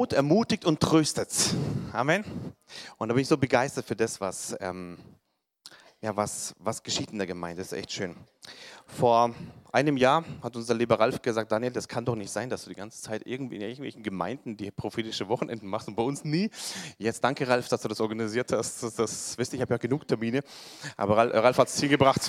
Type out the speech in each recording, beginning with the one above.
Not ermutigt und tröstet. Amen. Und da bin ich so begeistert für das, was geschieht in der Gemeinde. Das ist echt schön. Vor einem Jahr hat unser lieber Ralf gesagt, Daniel, das kann doch nicht sein, dass du die ganze Zeit irgendwie in irgendwelchen Gemeinden die prophetische Wochenenden machst und bei uns nie. Jetzt danke, Ralf, dass du das organisiert hast. Das wisst ihr, ich habe ja genug Termine, aber Ralf hat es hingebracht.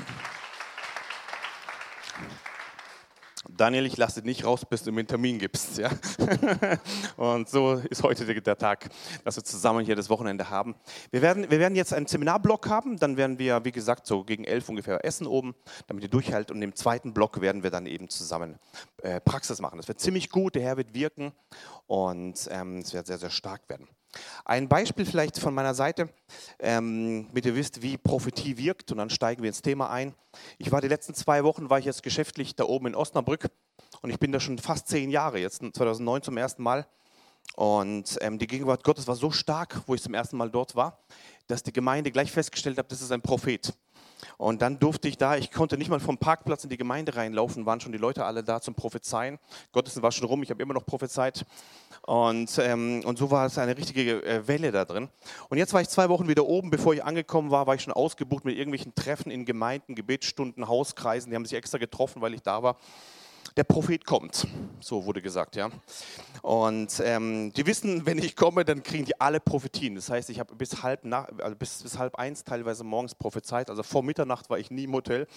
Daniel, ich lasse dich nicht raus, bis du mir einen Termin gibst. Ja? Und so ist heute der Tag, dass wir zusammen hier das Wochenende haben. Wir werden jetzt einen Seminarblock haben, dann werden wir, wie gesagt, so gegen 11 ungefähr essen oben, damit ihr durchhaltet. Und im zweiten Block werden wir dann eben zusammen Praxis machen. Das wird ziemlich gut, der Herr wird wirken und es wird sehr, sehr stark werden. Ein Beispiel vielleicht von meiner Seite, damit ihr wisst, wie Prophetie wirkt, und dann steigen wir ins Thema ein. Die letzten 2 Wochen war ich jetzt geschäftlich da oben in Osnabrück und ich bin da schon fast 10 Jahre, jetzt 2009 zum ersten Mal. Und die Gegenwart Gottes war so stark, wo ich zum ersten Mal dort war, dass die Gemeinde gleich festgestellt hat, das ist ein Prophet. Und dann durfte ich konnte nicht mal vom Parkplatz in die Gemeinde reinlaufen, waren schon die Leute alle da zum Prophezeien. Gottesdienst war schon rum, ich habe immer noch prophezeit. Und so war es eine richtige Welle da drin. Und jetzt war ich 2 Wochen wieder oben, bevor ich angekommen war ich schon ausgebucht mit irgendwelchen Treffen in Gemeinden, Gebetsstunden, Hauskreisen. Die haben sich extra getroffen, weil ich da war. Der Prophet kommt, so wurde gesagt, ja. Und die wissen, wenn ich komme, dann kriegen die alle Prophetien. Das heißt, ich habe bis 12:30 teilweise morgens prophezeit. Also vor Mitternacht war ich nie im Hotel.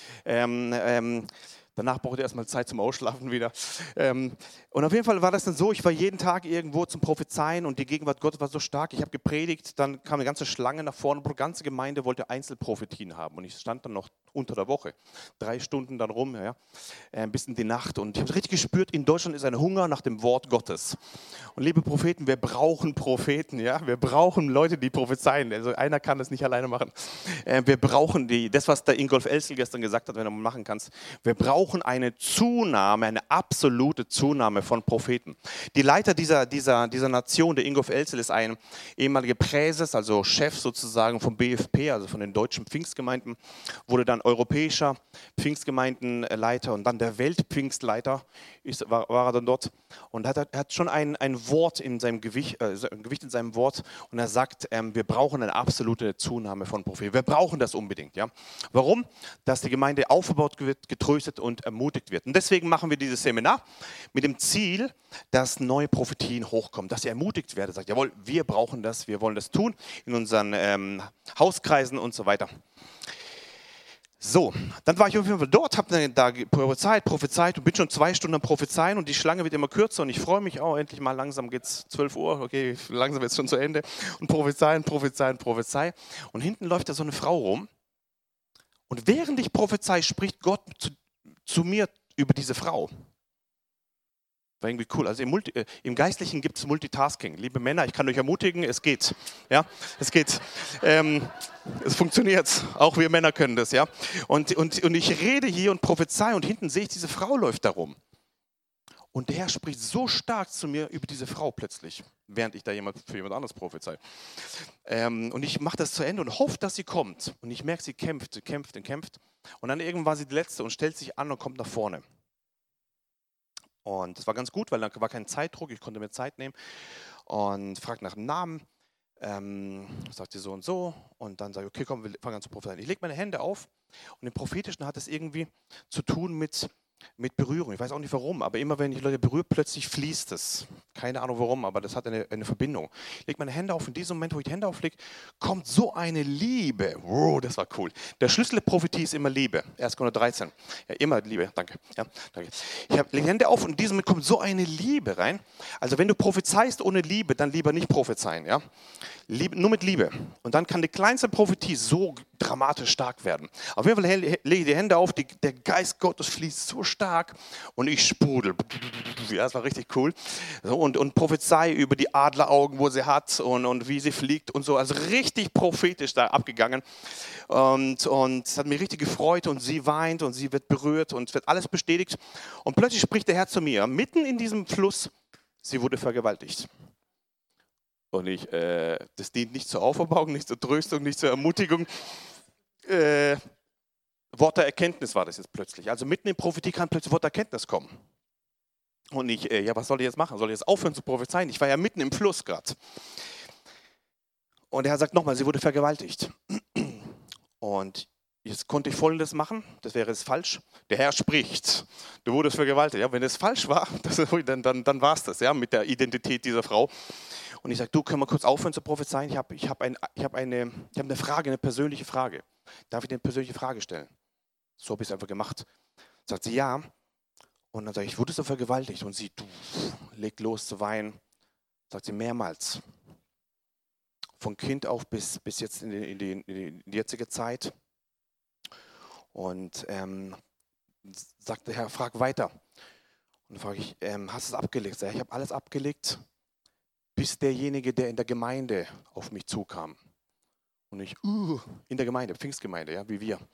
Danach brauchte ich erstmal Zeit zum Ausschlafen wieder. Und auf jeden Fall war das dann so, ich war jeden Tag irgendwo zum Prophezeien und die Gegenwart Gottes war so stark. Ich habe gepredigt, dann kam eine ganze Schlange nach vorne, die ganze Gemeinde wollte Einzelprophetien haben. Und ich stand dann noch unter der Woche, 3 Stunden dann rum, ja, bis in die Nacht. Und ich habe richtig gespürt, in Deutschland ist ein Hunger nach dem Wort Gottes. Und liebe Propheten, wir brauchen Propheten, ja, wir brauchen Leute, die prophezeien. Also einer kann das nicht alleine machen. Wir brauchen das, was der Ingolf Elzel gestern gesagt hat, wenn du mal machen kannst. Wir brauchen eine Zunahme, eine absolute Zunahme von Propheten. Die Leiter dieser Nation, der Ingolf Elzel, ist ein ehemaliger Präses, also Chef sozusagen vom BFP, also von den deutschen Pfingstgemeinden, wurde dann europäischer Pfingstgemeindenleiter und dann der Weltpfingstleiter war er dann dort. Und er hat schon ein Wort in seinem Gewicht in seinem Wort, und er sagt, wir brauchen eine absolute Zunahme von Propheten. Wir brauchen das unbedingt. Ja? Warum? Dass die Gemeinde aufgebaut wird, getröstet und ermutigt wird. Und deswegen machen wir dieses Seminar mit dem Ziel, dass neue Prophetien hochkommen, dass ihr ermutigt werdet, sagt, jawohl, wir brauchen das, wir wollen das tun in unseren Hauskreisen und so weiter. So, dann war ich auf jeden Fall dort, habe da prophezeit und bin schon 2 Stunden am Prophezeien und die Schlange wird immer kürzer und ich freue mich auch, endlich mal, langsam geht es 12 Uhr, okay, langsam wird es schon zu Ende und prophezeien. Und hinten läuft da so eine Frau rum und während ich prophezei, spricht Gott zu mir über diese Frau. War irgendwie cool. Also im Geistlichen gibt es Multitasking. Liebe Männer, ich kann euch ermutigen, es geht. Ja, es geht. Es funktioniert. Auch wir Männer können das. Ja. Und ich rede hier und prophezei und hinten sehe ich, diese Frau läuft da rum. Und der Herr spricht so stark zu mir über diese Frau plötzlich, während ich da für jemand anderes prophezei. Und ich mache das zu Ende und hoffe, dass sie kommt. Und ich merke, sie kämpft. Und dann irgendwann war sie die Letzte und stellt sich an und kommt nach vorne. Und das war ganz gut, weil da war kein Zeitdruck, ich konnte mir Zeit nehmen und fragte nach dem Namen, sagt sie so und so und dann sage ich, okay, komm, wir fangen an zu prophezeien. Ich lege meine Hände auf und im Prophetischen hat es irgendwie zu tun mit Berührung. Ich weiß auch nicht warum, aber immer wenn ich Leute berühre, plötzlich fließt es. Keine Ahnung warum, aber das hat eine Verbindung. Ich lege meine Hände auf, in diesem Moment, wo ich die Hände auflege, kommt so eine Liebe. Wow, das war cool. Der Schlüssel der Prophetie ist immer Liebe. 1. Korinther 13. Ja, immer Liebe, danke. Ja, danke. Ich lege die Hände auf und in diesem Moment kommt so eine Liebe rein. Also wenn du prophezeist ohne Liebe, dann lieber nicht prophezeien. Ja? Nur mit Liebe. Und dann kann die kleinste Prophetie so dramatisch stark werden. Auf jeden Fall lege ich die Hände auf, der Geist Gottes fließt so stark und ich sprudel. Ja, das war richtig cool. So, und prophezei über die Adleraugen, wo sie hat und wie sie fliegt und so. Also richtig prophetisch da abgegangen. Und es hat mich richtig gefreut und sie weint und sie wird berührt und es wird alles bestätigt. Und plötzlich spricht der Herr zu mir, mitten in diesem Fluss, sie wurde vergewaltigt. Und das dient nicht zur Auferbauung, nicht zur Tröstung, nicht zur Ermutigung. Wort der Erkenntnis war das jetzt plötzlich. Also mitten in Prophetie kann plötzlich Wort der Erkenntnis kommen. Und ich, ja, was soll ich jetzt machen? Soll ich jetzt aufhören zu prophezeien? Ich war ja mitten im Fluss gerade. Und der Herr sagt nochmal, sie wurde vergewaltigt. Und jetzt konnte ich Folgendes machen, das wäre jetzt falsch. Der Herr spricht, du wurdest vergewaltigt. Ja, wenn es falsch war, dann war es das, ja, mit der Identität dieser Frau. Und ich sage, du, können wir kurz aufhören zu prophezeien? Ich hab eine Frage, eine persönliche Frage. Darf ich dir eine persönliche Frage stellen? So habe ich es einfach gemacht. Sagt sie, ja. Und dann sage ich, wurdest du vergewaltigt? Und sie legt los zu weinen. Sagt sie, mehrmals. Von Kind auf bis jetzt in die jetzige Zeit. Und sagt der Herr, frag weiter. Und dann frage ich, hast du es abgelegt? Ich habe alles abgelegt, bis derjenige, der in der Gemeinde auf mich zukam. Und ich, in der Gemeinde, Pfingstgemeinde, ja, wie wir.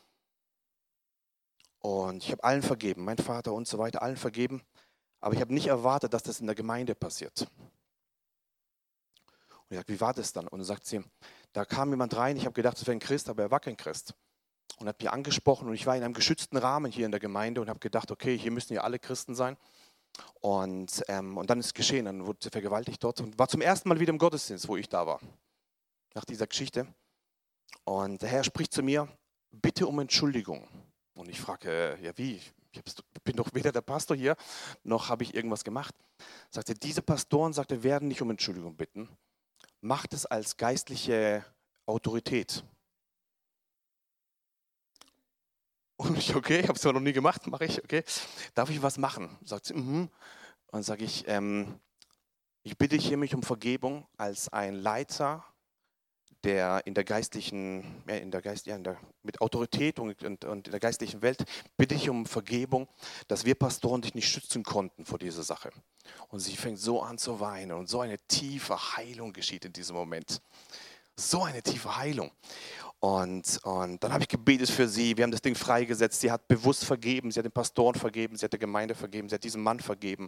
Und ich habe allen vergeben, mein Vater und so weiter, allen vergeben. Aber ich habe nicht erwartet, dass das in der Gemeinde passiert. Und ich sage, wie war das dann? Und dann sagt sie, da kam jemand rein, ich habe gedacht, es wäre ein Christ, aber er war kein Christ. Und hat mich angesprochen und ich war in einem geschützten Rahmen hier in der Gemeinde und habe gedacht, okay, hier müssen ja alle Christen sein. Und dann ist es geschehen, dann wurde sie vergewaltigt dort und war zum ersten Mal wieder im Gottesdienst, wo ich da war, nach dieser Geschichte. Und der Herr spricht zu mir, bitte um Entschuldigung. Und ich frage, ja wie? Ich bin doch weder der Pastor hier, noch habe ich irgendwas gemacht. Sagte, diese Pastoren, sagte, werden nicht um Entschuldigung bitten. Macht es als geistliche Autorität. Und ich, okay, ich habe es zwar noch nie gemacht, mache ich, okay. Darf ich was machen? Sagt sie, Und sage ich, ich bitte dich hiermit um Vergebung als ein Leiter, der in der geistlichen, mit Autorität und in der geistlichen Welt, bitte ich um Vergebung, dass wir Pastoren dich nicht schützen konnten vor dieser Sache. Und sie fängt so an zu weinen und so eine tiefe Heilung geschieht in diesem Moment. So eine tiefe Heilung. Und dann habe ich gebetet für sie, wir haben das Ding freigesetzt, sie hat bewusst vergeben, sie hat den Pastoren vergeben, sie hat der Gemeinde vergeben, sie hat diesem Mann vergeben.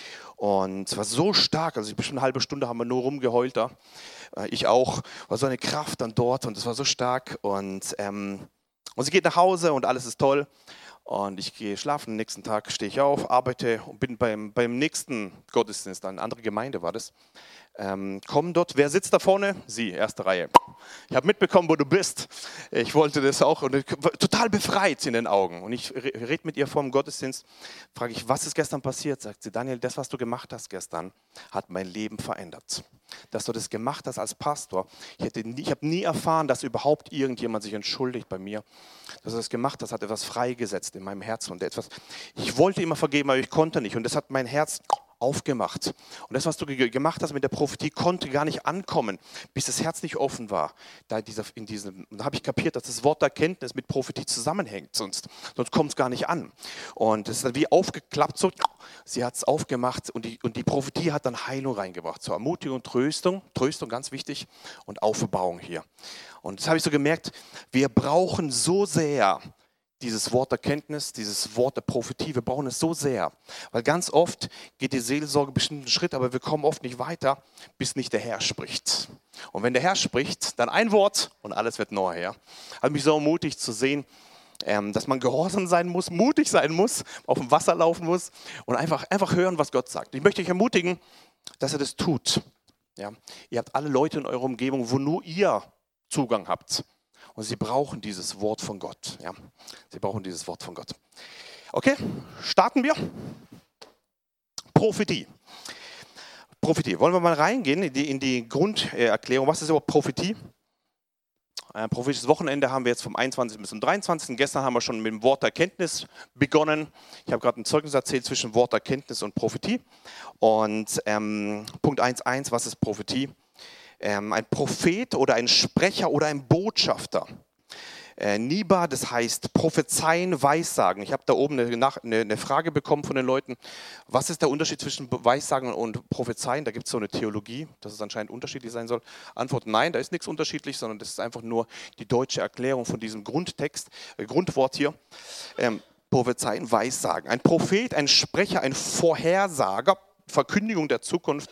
Und es war so stark, also bestimmt eine halbe Stunde haben wir nur rumgeheult da. Ich auch, war so eine Kraft dann dort und es war so stark. Und sie geht nach Hause und alles ist toll. Und ich gehe schlafen, am nächsten Tag stehe ich auf, arbeite und bin beim nächsten Gottesdienst, eine andere Gemeinde war das. Kommen dort, wer sitzt da vorne? Sie, erste Reihe. Ich habe mitbekommen, wo du bist. Ich wollte das auch und ich war total befreit in den Augen. Und ich rede mit ihr vor dem Gottesdienst, frage ich, was ist gestern passiert? Sagt sie, Daniel, das, was du gemacht hast gestern, hat mein Leben verändert. Dass du das gemacht hast als Pastor. Ich habe nie erfahren, dass überhaupt irgendjemand sich entschuldigt bei mir. Dass du das gemacht hast, hat etwas freigesetzt in meinem Herzen. Und ich wollte immer vergeben, aber ich konnte nicht. Und das hat mein Herz aufgemacht. Und das, was du gemacht hast mit der Prophetie, konnte gar nicht ankommen, bis das Herz nicht offen war. Da habe ich kapiert, dass das Wort der Erkenntnis mit Prophetie zusammenhängt, sonst kommt es gar nicht an. Und es ist dann wie aufgeklappt, so, sie hat es aufgemacht und die Prophetie hat dann Heilung reingebracht, zur Ermutigung, Tröstung, ganz wichtig, und Aufbauung hier. Und das habe ich so gemerkt, wir brauchen so sehr dieses Wort der Erkenntnis, dieses Wort der Prophetie, wir brauchen es so sehr. Weil ganz oft geht die Seelsorge einen bestimmten Schritt, aber wir kommen oft nicht weiter, bis nicht der Herr spricht. Und wenn der Herr spricht, dann ein Wort und alles wird neu. Ja? Hat mich so ermutigt zu sehen, dass man gehorsam sein muss, mutig sein muss, auf dem Wasser laufen muss und einfach hören, was Gott sagt. Ich möchte euch ermutigen, dass ihr das tut. Ja? Ihr habt alle Leute in eurer Umgebung, wo nur ihr Zugang habt. Und sie brauchen dieses Wort von Gott. Ja, sie brauchen dieses Wort von Gott. Okay, starten wir. Prophetie. Wollen wir mal reingehen in die Grunderklärung. Was ist überhaupt Prophetie? Prophetisches Wochenende haben wir jetzt vom 21. bis zum 23. Gestern haben wir schon mit dem Wort der Erkenntnis begonnen. Ich habe gerade ein Zeugnis erzählt zwischen Wort der Erkenntnis und Prophetie. Und Punkt 1.1, was ist Prophetie? Ein Prophet oder ein Sprecher oder ein Botschafter. Niba, das heißt prophezeien, weissagen. Ich habe da oben eine Frage bekommen von den Leuten. Was ist der Unterschied zwischen weissagen und prophezeien? Da gibt es so eine Theologie, dass es anscheinend unterschiedlich sein soll. Antwort: Nein, da ist nichts unterschiedlich, sondern das ist einfach nur die deutsche Erklärung von diesem Grundtext, Grundwort hier. Prophezeien, weissagen. Ein Prophet, ein Sprecher, ein Vorhersager, Verkündigung der Zukunft,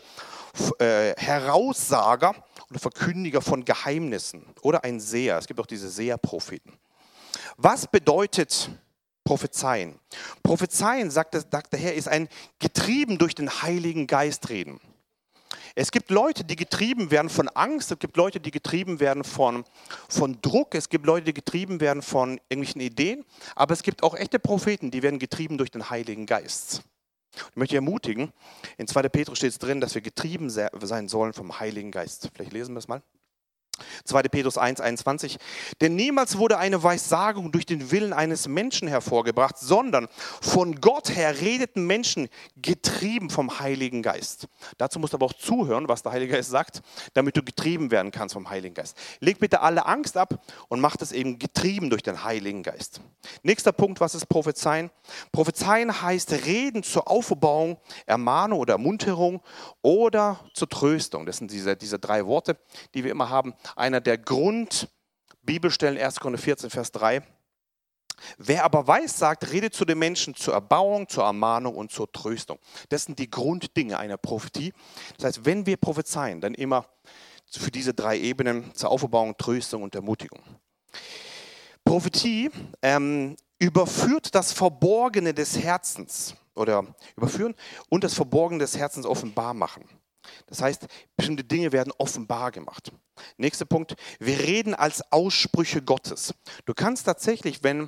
Heraussager oder Verkündiger von Geheimnissen oder ein Seher. Es gibt auch diese Seherpropheten. Was bedeutet Prophezeien. Prophezeien, sagt der Herr, ist ein getrieben durch den Heiligen Geist reden. Es gibt Leute, die getrieben werden von Angst, es gibt Leute, die getrieben werden von Druck, es gibt Leute, die getrieben werden von irgendwelchen Ideen, aber es gibt auch echte Propheten, die werden getrieben durch den Heiligen Geist. Ich möchte ermutigen, in 2. Petrus steht es drin, dass wir getrieben sein sollen vom Heiligen Geist. Vielleicht lesen wir es mal. 2. Petrus 1,21. Denn niemals wurde eine Weissagung durch den Willen eines Menschen hervorgebracht, sondern von Gott her redeten Menschen getrieben vom Heiligen Geist. Dazu musst du aber auch zuhören, was der Heilige Geist sagt, damit du getrieben werden kannst vom Heiligen Geist. Leg bitte alle Angst ab und mach das eben getrieben durch den Heiligen Geist. Nächster Punkt, was ist Prophezeien? Prophezeien heißt Reden zur Aufbauung, Ermahnung oder Ermunterung oder zur Tröstung. Das sind diese drei Worte, die wir immer haben. Einer der Grundbibelstellen, 1. Korinther 14, Vers 3. Wer aber weissagt, redet zu den Menschen zur Erbauung, zur Ermahnung und zur Tröstung. Das sind die Grunddinge einer Prophetie. Das heißt, wenn wir prophezeien, dann immer für diese drei Ebenen zur Aufbauung, Tröstung und Ermutigung. Prophetie überführt das Verborgene des Herzens oder überführen und das Verborgene des Herzens offenbar machen. Das heißt, bestimmte Dinge werden offenbar gemacht. Nächster Punkt, wir reden als Aussprüche Gottes. Du kannst tatsächlich, wenn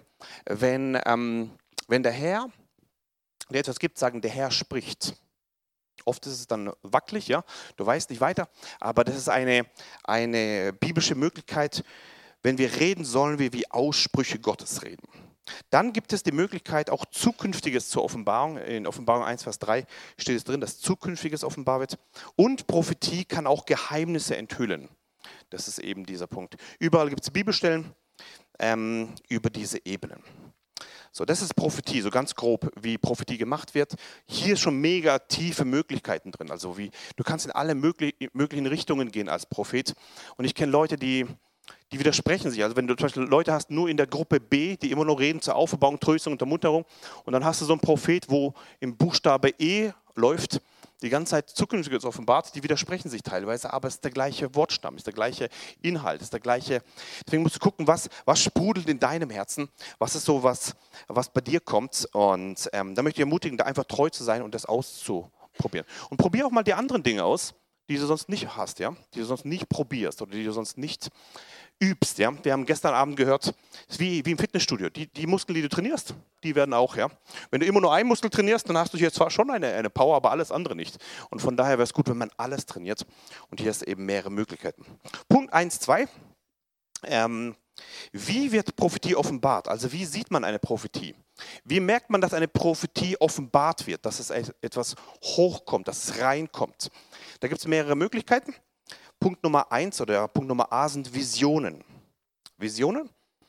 der Herr dir etwas gibt, sagen, der Herr spricht. Oft ist es dann wackelig, ja, du weißt nicht weiter, aber das ist eine biblische Möglichkeit. Wenn wir reden, sollen wir wie Aussprüche Gottes reden. Dann gibt es die Möglichkeit, auch Zukünftiges zur Offenbarung. In Offenbarung 1, Vers 3 steht es drin, dass Zukünftiges offenbar wird. Und Prophetie kann auch Geheimnisse enthüllen. Das ist eben dieser Punkt. Überall gibt es Bibelstellen über diese Ebenen. So, das ist Prophetie, so ganz grob, wie Prophetie gemacht wird. Hier ist schon mega tiefe Möglichkeiten drin. Also du kannst in alle möglichen Richtungen gehen als Prophet. Und ich kenne Leute, die widersprechen sich. Also wenn du zum Beispiel Leute hast, nur in der Gruppe B, die immer nur reden zur Aufbauung, Tröstung und Ermunterung, und dann hast du so einen Prophet, wo im Buchstabe E läuft, die ganze Zeit Zukünftiges offenbart, die widersprechen sich teilweise, aber es ist der gleiche Wortstamm, ist der gleiche Inhalt, ist der gleiche. Deswegen musst du gucken, was sprudelt in deinem Herzen, was ist so, was bei dir kommt. Und da möchte ich ermutigen, da einfach treu zu sein und das auszuprobieren. Und probier auch mal die anderen Dinge aus, die du sonst nicht hast, ja? Die du sonst nicht probierst oder die du sonst nicht übst. Ja? Wir haben gestern Abend gehört, es ist wie im Fitnessstudio, die Muskeln, die du trainierst, die werden auch. Ja? Wenn du immer nur einen Muskel trainierst, dann hast du hier zwar schon eine Power, aber alles andere nicht. Und von daher wäre es gut, wenn man alles trainiert. Und hier ist eben mehrere Möglichkeiten. Punkt 1, 2. Wie wird Prophetie offenbart? Also wie sieht man eine Prophetie? Wie merkt man, dass eine Prophetie offenbart wird, dass es etwas hochkommt, dass es reinkommt? Da gibt es mehrere Möglichkeiten. Punkt Nummer 1 oder Punkt Nummer A sind Visionen. Visionen?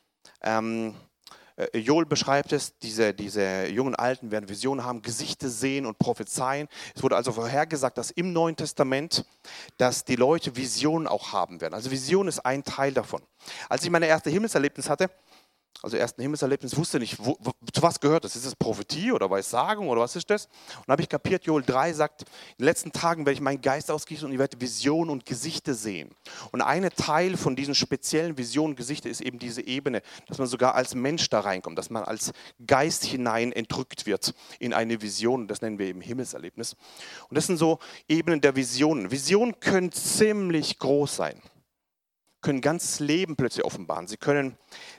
Joel beschreibt es, diese jungen Alten werden Visionen haben, Gesichter sehen und prophezeien. Es wurde also vorhergesagt, dass im Neuen Testament, dass die Leute Visionen auch haben werden. Also Vision ist ein Teil davon. Als ich meine erste Himmelserlebnis hatte, wusste nicht, zu was gehört das. Ist das Prophetie oder Weissagung oder was ist das? Und dann habe ich kapiert, Joel 3 sagt, in den letzten Tagen werde ich meinen Geist ausgießen und ihr werdet Visionen und Gesichter sehen. Und ein Teil von diesen speziellen Visionen und Gesichter ist eben diese Ebene, dass man sogar als Mensch da reinkommt, dass man als Geist hinein entrückt wird in eine Vision. Das nennen wir eben Himmelserlebnis. Und das sind so Ebenen der Visionen. Visionen können ziemlich groß sein. Können ganzes Leben plötzlich offenbaren. Sie können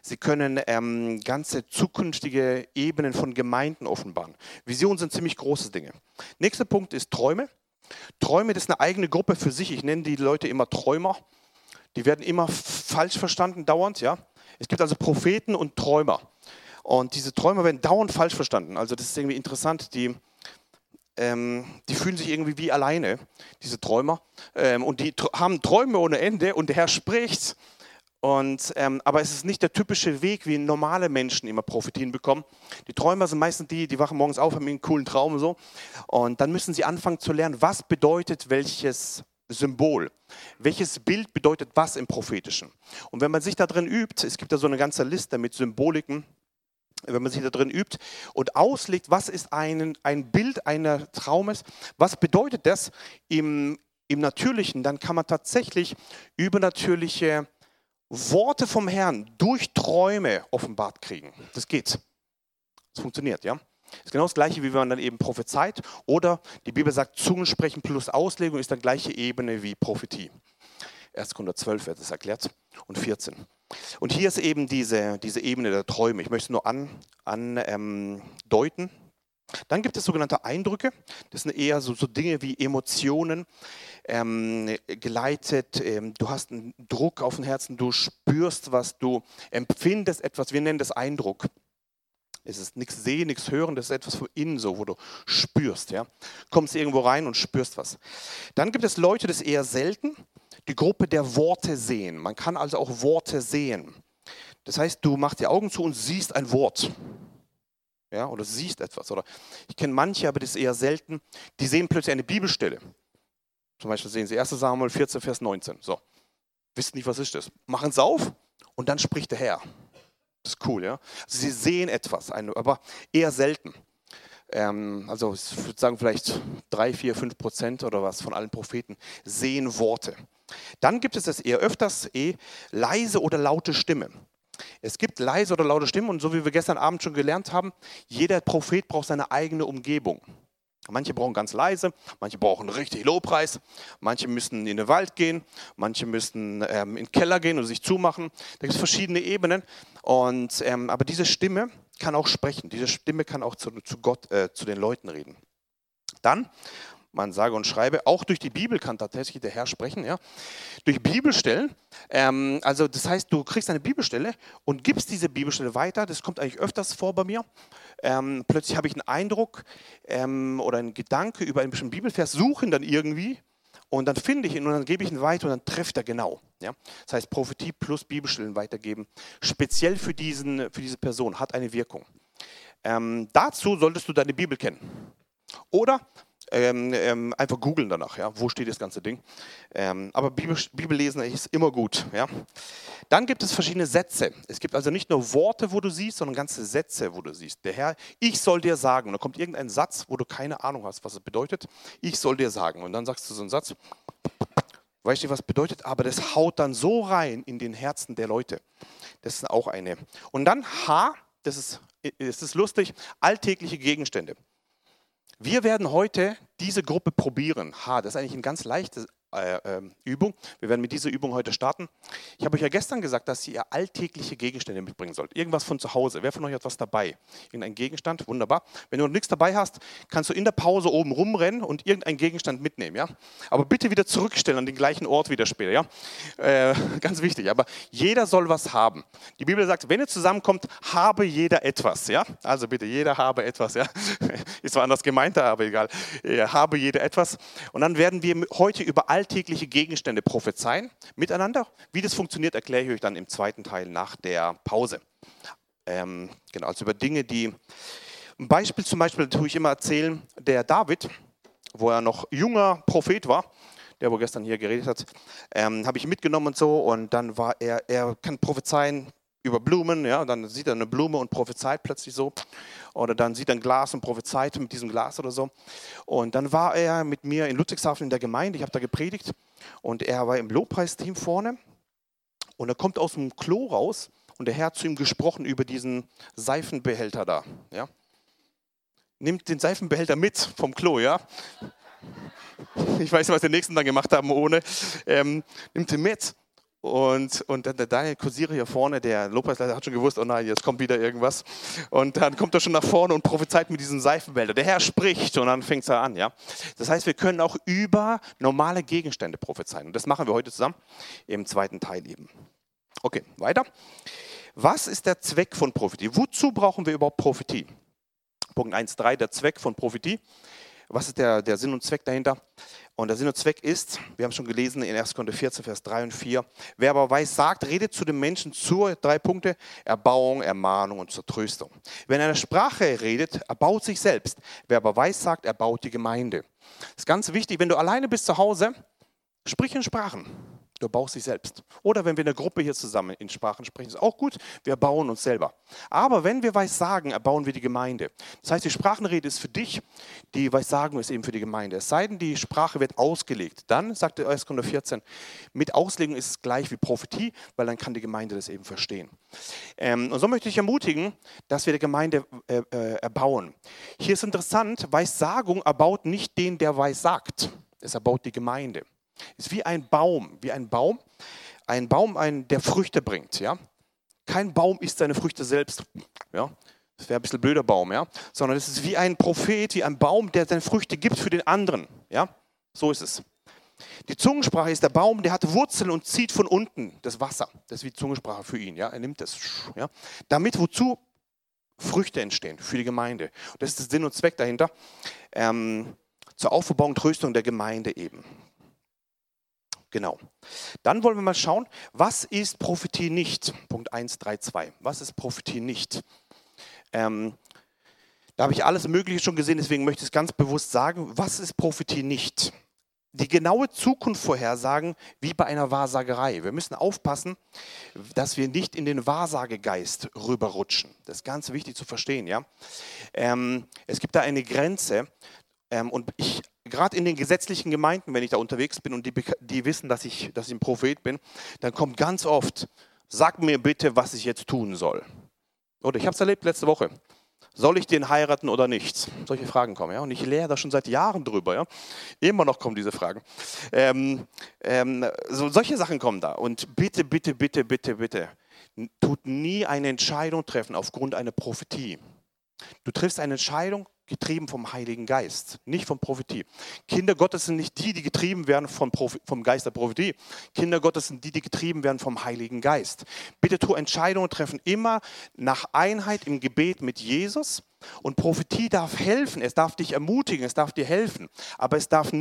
ganze zukünftige Ebenen von Gemeinden offenbaren. Visionen sind ziemlich große Dinge. Nächster Punkt ist Träume. Träume, das ist eine eigene Gruppe für sich. Ich nenne die Leute immer Träumer. Die werden immer falsch verstanden, dauernd. Ja? Es gibt also Propheten und Träumer. Und diese Träumer werden dauernd falsch verstanden. Also das ist irgendwie interessant. Die fühlen sich irgendwie wie alleine, diese Träumer. Und die haben Träume ohne Ende und der Herr spricht. Aber es ist nicht der typische Weg, wie normale Menschen immer Prophetien bekommen. Die Träumer sind meistens die wachen morgens auf, haben einen coolen Traum und so. Und dann müssen sie anfangen zu lernen, was bedeutet welches Symbol. Welches Bild bedeutet was im Prophetischen. Und wenn man sich da drin übt, es gibt da so eine ganze Liste mit Symboliken, wenn man sich da drin übt und auslegt, was ist ein Bild eines Traumes, was bedeutet das im Natürlichen, dann kann man tatsächlich übernatürliche Worte vom Herrn durch Träume offenbart kriegen. Das geht. Es funktioniert, ja. Das ist genau das Gleiche, wie wenn man dann eben prophezeit. Oder die Bibel sagt, Zungensprechen plus Auslegung ist dann gleiche Ebene wie Prophetie. 1. Korinther 12 wird das erklärt und 14. Und hier ist eben diese Ebene der Träume. Ich möchte es nur andeuten. Dann gibt es sogenannte Eindrücke. Das sind eher so Dinge wie Emotionen geleitet. Du hast einen Druck auf dem Herzen, du spürst was, du empfindest etwas. Wir nennen das Eindruck. Es ist nichts sehen, nichts hören, das ist etwas von innen so, wo du spürst. Ja? Kommst irgendwo rein und spürst was. Dann gibt es Leute, das ist eher selten, die Gruppe der Worte sehen. Man kann also auch Worte sehen. Das heißt, du machst die Augen zu und siehst ein Wort. Ja, oder siehst etwas. Oder ich kenne manche, aber das ist eher selten, die sehen plötzlich eine Bibelstelle. Zum Beispiel sehen sie 1. Samuel 14, Vers 19. So, wissen nicht, was ist das. Machen es auf und dann spricht der Herr. Das ist cool, ja. Also sie sehen etwas, aber eher selten. Also ich würde sagen, vielleicht 3, 4, 5% oder was von allen Propheten sehen Worte. Dann gibt es das eher öfters, leise oder laute Stimme. Es gibt leise oder laute Stimmen und so wie wir gestern Abend schon gelernt haben, jeder Prophet braucht seine eigene Umgebung. Manche brauchen ganz leise, manche brauchen richtig Lobpreis, manche müssen in den Wald gehen, manche müssen in den Keller gehen und sich zumachen. Da gibt es verschiedene Ebenen. Aber diese Stimme kann auch sprechen. Diese Stimme kann auch zu Gott, zu den Leuten reden. Dann, man sage und schreibe, auch durch die Bibel kann tatsächlich der Herr sprechen. Ja? Durch Bibelstellen, also das heißt, du kriegst eine Bibelstelle und gibst diese Bibelstelle weiter. Das kommt eigentlich öfters vor bei mir. Plötzlich habe ich einen Eindruck oder einen Gedanke über einen bestimmten Bibelvers, suche ihn dann irgendwie und dann finde ich ihn und dann gebe ich ihn weiter und dann trifft er genau. Ja? Das heißt, Prophetie plus Bibelstellen weitergeben, speziell für diese Person, hat eine Wirkung. Dazu solltest du deine Bibel kennen. Oder einfach googeln danach, ja, wo steht das ganze Ding. Aber Bibel lesen ist immer gut. Ja. Dann gibt es verschiedene Sätze. Es gibt also nicht nur Worte, wo du siehst, sondern ganze Sätze, wo du siehst. Der Herr, ich soll dir sagen. Und da kommt irgendein Satz, wo du keine Ahnung hast, was es bedeutet. Ich soll dir sagen. Und dann sagst du so einen Satz, weißt du, was bedeutet? Aber das haut dann so rein in den Herzen der Leute. Das ist auch eine. Und dann H, das ist lustig, alltägliche Gegenstände. Wir werden heute diese Gruppe probieren. Das ist eigentlich eine ganz leichte Übung. Wir werden mit dieser Übung heute starten. Ich habe euch ja gestern gesagt, dass ihr alltägliche Gegenstände mitbringen sollt. Irgendwas von zu Hause. Wer von euch hat was dabei? Irgendein Gegenstand? Wunderbar. Wenn du noch nichts dabei hast, kannst du in der Pause oben rumrennen und irgendeinen Gegenstand mitnehmen. Ja? Aber bitte wieder zurückstellen an den gleichen Ort wieder später. Ja? Ganz wichtig. Aber jeder soll was haben. Die Bibel sagt, wenn ihr zusammenkommt, habe jeder etwas. Ja? Also bitte, jeder habe etwas. Ja? Ist zwar anders gemeint, aber egal. Habe jeder etwas. Und dann werden wir heute über alltägliche Gegenstände prophezeien miteinander. Wie das funktioniert, erkläre ich euch dann im zweiten Teil nach der Pause. Genau, also über Dinge, die... Ein Beispiel zum Beispiel tue ich immer erzählen, der David, wo er noch junger Prophet war, der wo gestern hier geredet hat, habe ich mitgenommen und so und dann war er kann prophezeien über Blumen, ja, dann sieht er eine Blume und prophezeit plötzlich so. Oder dann sieht er ein Glas und prophezeit mit diesem Glas oder so. Und dann war er mit mir in Ludwigshafen in der Gemeinde, ich habe da gepredigt und er war im Lobpreisteam vorne und er kommt aus dem Klo raus und der Herr hat zu ihm gesprochen über diesen Seifenbehälter da. Ja. Nimmt den Seifenbehälter mit vom Klo, ja. Ich weiß nicht, was die Nächsten dann gemacht haben ohne. Nimmt ihn mit. Und dann der Daniel Kosire hier vorne, der Lobpreisleiter, hat schon gewusst, oh nein, jetzt kommt wieder irgendwas. Und dann kommt er schon nach vorne und prophezeit mit diesem Seifenbehälter. Der Herr spricht und dann fängt es an. Ja? Das heißt, wir können auch über normale Gegenstände prophezeien. Und das machen wir heute zusammen im zweiten Teil eben. Okay, weiter. Was ist der Zweck von Prophetie? Wozu brauchen wir überhaupt Prophetie? Punkt 1.3, der Zweck von Prophetie. Was ist der Sinn und Zweck dahinter? Und der Sinn und Zweck ist, wir haben es schon gelesen in 1. Korinther 14, Vers 3 und 4, wer aber weiß, sagt, redet zu den Menschen zur, 3 Punkte, Erbauung, Ermahnung und zur Tröstung. Wenn er eine Sprache redet, erbaut sich selbst. Wer aber weiß, sagt, erbaut die Gemeinde. Das ist ganz wichtig, wenn du alleine bist zu Hause, sprich in Sprachen. Du baust dich selbst. Oder wenn wir in der Gruppe hier zusammen in Sprachen sprechen, ist auch gut, wir bauen uns selber. Aber wenn wir Weissagen, erbauen wir die Gemeinde. Das heißt, die Sprachenrede ist für dich, die Weissagung ist eben für die Gemeinde. Es sei denn, die Sprache wird ausgelegt. Dann, sagt der 1. Korinther 14, mit Auslegung ist es gleich wie Prophetie, weil dann kann die Gemeinde das eben verstehen. Und so möchte ich ermutigen, dass wir die Gemeinde erbauen. Hier ist interessant, Weissagung erbaut nicht den, der weissagt. Es erbaut die Gemeinde. Ist wie ein Baum, der Früchte bringt. Ja? Kein Baum isst seine Früchte selbst. Ja? Das wäre ein bisschen ein blöder Baum. Ja? Sondern es ist wie ein Prophet, wie ein Baum, der seine Früchte gibt für den anderen. Ja? So ist es. Die Zungensprache ist der Baum, der hat Wurzeln und zieht von unten das Wasser. Das ist wie Zungensprache für ihn. Ja? Er nimmt das. Ja? Damit wozu Früchte entstehen für die Gemeinde. Und das ist der Sinn und Zweck dahinter. Zur Aufbauung und Tröstung der Gemeinde eben. Genau. Dann wollen wir mal schauen, was ist Prophetie nicht? Punkt 1.3.2. Was ist Prophetie nicht? Da habe ich alles Mögliche schon gesehen, deswegen möchte ich es ganz bewusst sagen. Was ist Prophetie nicht? Die genaue Zukunft vorhersagen, wie bei einer Wahrsagerei. Wir müssen aufpassen, dass wir nicht in den Wahrsagegeist rüberrutschen. Das ist ganz wichtig zu verstehen. Ja? Es gibt da eine Grenze. Und gerade in den gesetzlichen Gemeinden, wenn ich da unterwegs bin und die wissen, dass ich ein Prophet bin, dann kommt ganz oft, sag mir bitte, was ich jetzt tun soll. Oder ich habe es erlebt letzte Woche. Soll ich den heiraten oder nicht? Solche Fragen kommen. Ja? Und ich lehre da schon seit Jahren drüber. Ja? Immer noch kommen diese Fragen. Solche Sachen kommen da. Und bitte, bitte, bitte, bitte, bitte, tut nie eine Entscheidung treffen aufgrund einer Prophetie. Du triffst eine Entscheidung, getrieben vom Heiligen Geist, nicht von Prophetie. Kinder Gottes sind nicht die getrieben werden vom Geist der Prophetie. Kinder Gottes sind die getrieben werden vom Heiligen Geist. Bitte tu Entscheidungen treffen immer nach Einheit im Gebet mit Jesus. Und Prophetie darf helfen, es darf dich ermutigen, es darf dir helfen. Aber es darf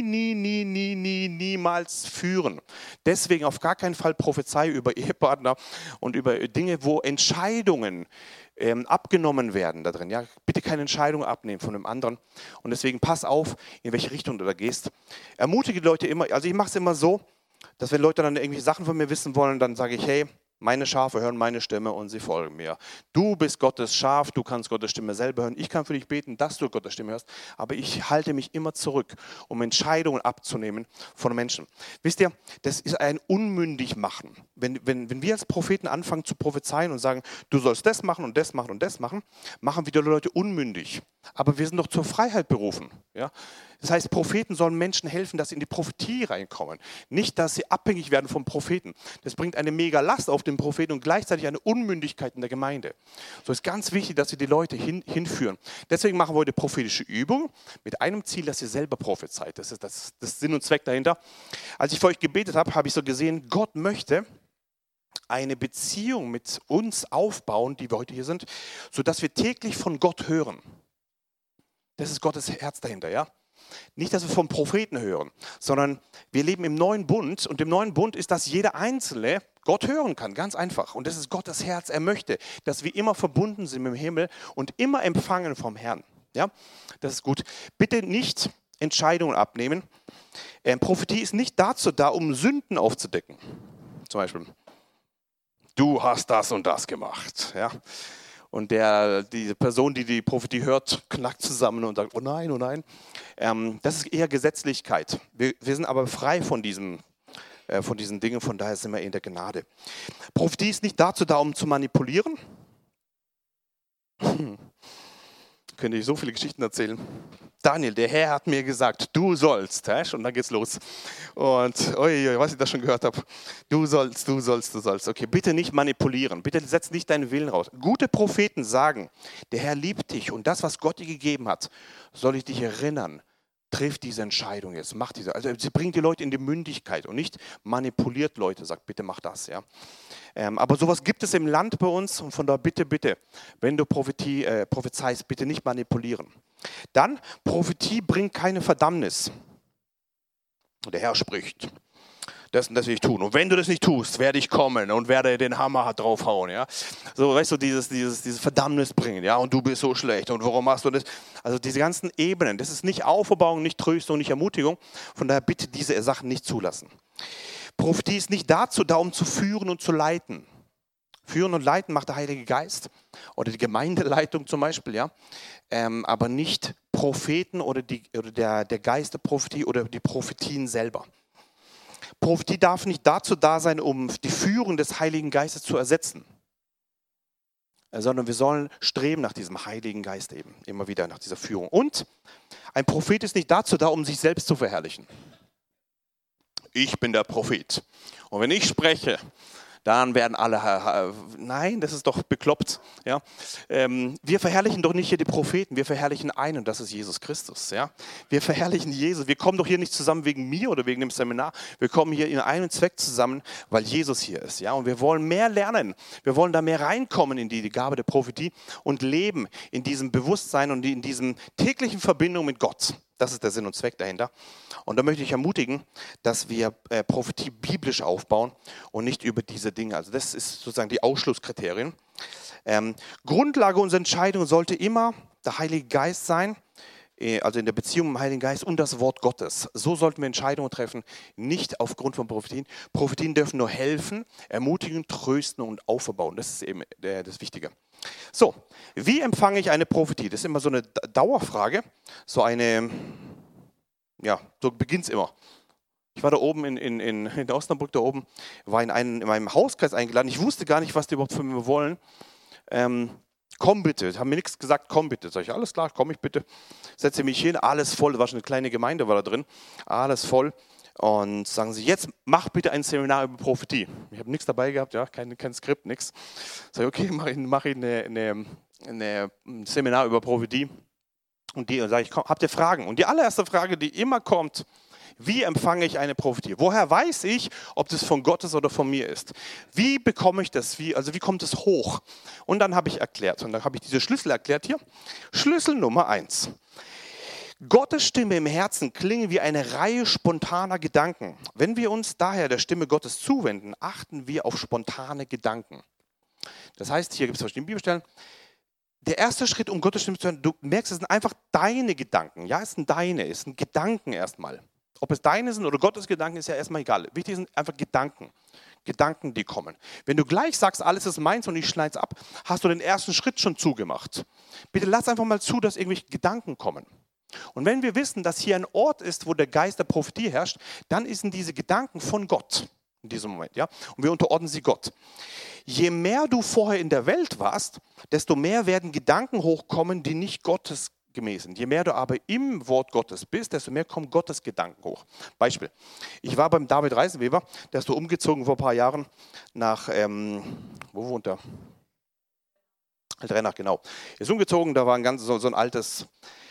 niemals führen. Deswegen auf gar keinen Fall Prophezei über Ehepartner und über Dinge, wo Entscheidungen abgenommen werden da drin. Ja? Bitte keine Entscheidung abnehmen von einem anderen. Und deswegen pass auf, in welche Richtung du da gehst. Ermutige die Leute immer, also ich mache es immer so, dass wenn Leute dann irgendwelche Sachen von mir wissen wollen, dann sage ich, hey, meine Schafe hören meine Stimme und sie folgen mir. Du bist Gottes Schaf, du kannst Gottes Stimme selber hören. Ich kann für dich beten, dass du Gottes Stimme hörst, aber ich halte mich immer zurück, um Entscheidungen abzunehmen von Menschen. Wisst ihr, das ist ein Unmündigmachen. Wenn wir als Propheten anfangen zu prophezeien und sagen, du sollst das machen und das machen und das machen, machen wir die Leute unmündig. Aber wir sind doch zur Freiheit berufen. Ja? Das heißt, Propheten sollen Menschen helfen, dass sie in die Prophetie reinkommen. Nicht, dass sie abhängig werden vom Propheten. Das bringt eine mega Last auf den Propheten und gleichzeitig eine Unmündigkeit in der Gemeinde. So ist ganz wichtig, dass wir die Leute hinführen. Deswegen machen wir heute prophetische Übungen mit einem Ziel, dass ihr selber prophezeit. Das ist das Sinn und Zweck dahinter. Als ich für euch gebetet habe, habe ich so gesehen, Gott möchte eine Beziehung mit uns aufbauen, die wir heute hier sind, sodass wir täglich von Gott hören. Das ist Gottes Herz dahinter, ja? Nicht, dass wir vom Propheten hören, sondern wir leben im neuen Bund und im neuen Bund ist, dass jeder Einzelne Gott hören kann, ganz einfach. Und das ist Gottes Herz. Er möchte, dass wir immer verbunden sind mit dem Himmel und immer empfangen vom Herrn. Ja? Das ist gut. Bitte nicht Entscheidungen abnehmen. Prophetie ist nicht dazu da, um Sünden aufzudecken. Zum Beispiel, du hast das und das gemacht. Ja? Und diese Person, die die Prophetie hört, knackt zusammen und sagt, oh nein, oh nein. Das ist eher Gesetzlichkeit. Wir sind aber frei von diesen Dingen, von daher sind wir in der Gnade. Prophetie ist nicht dazu da, um zu manipulieren. Könnte ich so viele Geschichten erzählen. Daniel, der Herr hat mir gesagt, du sollst. Und dann geht's los. Und was ich da schon gehört habe. Du sollst. Okay, bitte nicht manipulieren. Bitte setz nicht deinen Willen raus. Gute Propheten sagen, der Herr liebt dich und das, was Gott dir gegeben hat, soll ich dich erinnern. Triff diese Entscheidung jetzt, mach diese. Also sie bringt die Leute in die Mündigkeit und nicht manipuliert Leute, sagt bitte mach das. Ja. Aber sowas gibt es im Land bei uns und von daher bitte, wenn du prophezeist, bitte nicht manipulieren. Dann, Prophetie bringt keine Verdammnis. Der Herr spricht, das und das will ich tun. Und wenn du das nicht tust, werde ich kommen und werde den Hammer draufhauen. Ja? So, weißt du, dieses Verdammnis bringen. Ja? Und du bist so schlecht und warum machst du das? Also diese ganzen Ebenen, das ist nicht Aufbauung, nicht Tröstung, nicht Ermutigung. Von daher bitte diese Sachen nicht zulassen. Prophetie ist nicht dazu da, um zu führen und zu leiten. Führen und leiten macht der Heilige Geist oder die Gemeindeleitung zum Beispiel, ja. Aber nicht Propheten oder der Geist der Prophetie oder die Prophetien selber. Prophetie darf nicht dazu da sein, um die Führung des Heiligen Geistes zu ersetzen, sondern wir sollen streben nach diesem Heiligen Geist eben, immer wieder nach dieser Führung. Und ein Prophet ist nicht dazu da, um sich selbst zu verherrlichen. Ich bin der Prophet. Und wenn ich spreche, dann werden alle, nein, das ist doch bekloppt. Ja? Wir verherrlichen doch nicht hier die Propheten, wir verherrlichen einen, und das ist Jesus Christus. Ja? Wir verherrlichen Jesus. Wir kommen doch hier nicht zusammen wegen mir oder wegen dem Seminar. Wir kommen hier in einem Zweck zusammen, weil Jesus hier ist. Ja? Und wir wollen mehr lernen. Wir wollen da mehr reinkommen in die Gabe der Prophetie und leben in diesem Bewusstsein und in diesem täglichen Verbindung mit Gott. Das ist der Sinn und Zweck dahinter. Und da möchte ich ermutigen, dass wir Prophetie biblisch aufbauen und nicht über diese Dinge. Also das ist sozusagen die Ausschlusskriterien. Grundlage unserer Entscheidung sollte immer der Heilige Geist sein, also in der Beziehung mit dem Heiligen Geist und das Wort Gottes. So sollten wir Entscheidungen treffen, nicht aufgrund von Prophetien. Prophetien dürfen nur helfen, ermutigen, trösten und aufbauen. Das ist eben das Wichtige. So, wie empfange ich eine Prophetie? Das ist immer so eine Dauerfrage. So beginnt es immer. Ich war da oben in Osnabrück, da oben, war in meinem Hauskreis eingeladen. Ich wusste gar nicht, was die überhaupt von mir wollen. Komm bitte, haben mir nichts gesagt, komm bitte. Sag ich, alles klar, komm ich bitte. Setze mich hin, alles voll. Da war schon eine kleine Gemeinde, war da drin. Alles voll. Und sagen sie, jetzt mach bitte ein Seminar über Prophetie. Ich habe nichts dabei gehabt, ja, kein Skript, nichts. Sag ich, okay, mach ich ein Seminar über Prophetie. Und sage ich, habt ihr Fragen? Und die allererste Frage, die immer kommt, wie empfange ich eine Prophetie? Woher weiß ich, ob das von Gott ist oder von mir ist? Wie bekomme ich das? Wie kommt es hoch? Und dann habe ich erklärt, und dann habe ich diese Schlüssel erklärt hier. Schlüssel Nummer 1. Gottes Stimme im Herzen klingt wie eine Reihe spontaner Gedanken. Wenn wir uns daher der Stimme Gottes zuwenden, achten wir auf spontane Gedanken. Das heißt, hier gibt es verschiedene Bibelstellen. Der erste Schritt, um Gottes Stimme zu hören, du merkst, es sind einfach deine Gedanken. Ja, es sind Gedanken erstmal. Ob es deine sind oder Gottes Gedanken, ist ja erstmal egal. Wichtig sind einfach Gedanken. Gedanken, die kommen. Wenn du gleich sagst, alles ist meins und ich schneide es ab, hast du den ersten Schritt schon zugemacht. Bitte lass einfach mal zu, dass irgendwelche Gedanken kommen. Und wenn wir wissen, dass hier ein Ort ist, wo der Geist der Prophetie herrscht, dann sind diese Gedanken von Gott in diesem Moment. Ja? Und wir unterordnen sie Gott. Je mehr du vorher in der Welt warst, desto mehr werden Gedanken hochkommen, die nicht gottesgemäß sind. Je mehr du aber im Wort Gottes bist, desto mehr kommen Gottes Gedanken hoch. Beispiel, ich war beim David Reisenweber, der ist so umgezogen vor ein paar Jahren nach, wo wohnt er? Altrenach, genau. Er ist umgezogen, da war so ein altes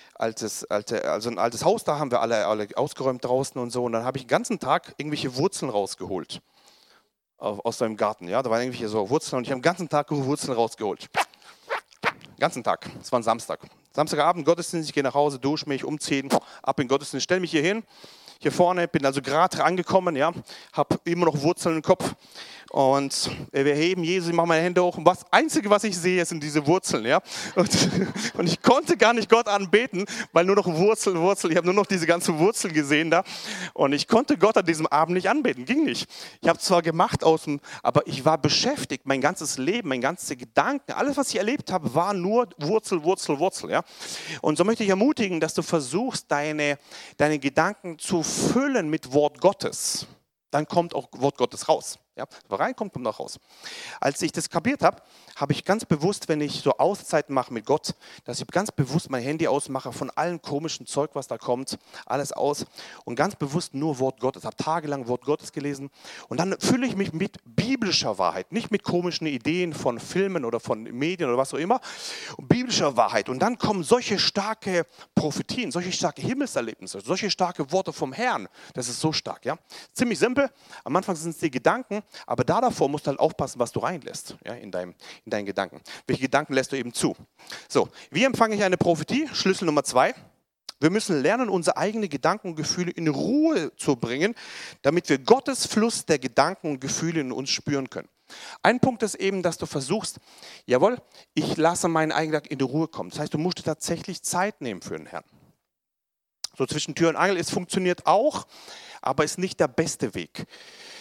Haus, da haben wir alle ausgeräumt draußen und so. Und dann habe ich den ganzen Tag irgendwelche Wurzeln rausgeholt aus seinem Garten. Ja, da waren irgendwelche so Wurzeln und ich habe den ganzen Tag Wurzeln rausgeholt. Den ganzen Tag. Es war ein Samstag. Samstagabend, Gottesdienst, ich gehe nach Hause, dusche mich, umziehen, ab in den Gottesdienst, stelle mich hier hin. Hier vorne, bin also gerade angekommen, ja, habe immer noch Wurzeln im Kopf. Und wir heben Jesus, ich mache meine Hände hoch. Und das Einzige, was ich sehe, sind diese Wurzeln. Ja? Und ich konnte gar nicht Gott anbeten, weil nur noch Wurzeln. Ich habe nur noch diese ganzen Wurzeln gesehen da. Und ich konnte Gott an diesem Abend nicht anbeten. Ging nicht. Ich habe zwar gemacht, aber ich war beschäftigt. Mein ganzes Leben, meine ganzen Gedanken, alles, was ich erlebt habe, war nur Wurzel. Ja? Und so möchte ich ermutigen, dass du versuchst, deine Gedanken zu füllen mit Wort Gottes. Dann kommt auch Wort Gottes raus. Ja, was reinkommt, kommt auch raus. Als ich das kapiert habe, habe ich ganz bewusst, wenn ich so Auszeiten mache mit Gott, dass ich ganz bewusst mein Handy ausmache von allem komischen Zeug, was da kommt, alles aus und ganz bewusst nur Wort Gottes. Ich habe tagelang Wort Gottes gelesen und dann fülle ich mich mit biblischer Wahrheit, nicht mit komischen Ideen von Filmen oder von Medien oder was auch immer, biblischer Wahrheit. Und dann kommen solche starke Prophetien, solche starke Himmelserlebnisse, solche starke Worte vom Herrn. Das ist so stark. Ja? Ziemlich simpel. Am Anfang sind es die Gedanken, aber davor musst du halt aufpassen, was du reinlässt, ja, in deinen Gedanken. Welche Gedanken lässt du eben zu? So, wie empfange ich eine Prophetie? Schlüssel Nummer 2. Wir müssen lernen, unsere eigenen Gedanken und Gefühle in Ruhe zu bringen, damit wir Gottes Fluss der Gedanken und Gefühle in uns spüren können. Ein Punkt ist eben, dass du versuchst, jawohl, ich lasse meinen eigenen Gedanken in die Ruhe kommen. Das heißt, du musst dir tatsächlich Zeit nehmen für den Herrn. So zwischen Tür und Angel, es funktioniert auch, aber ist nicht der beste Weg.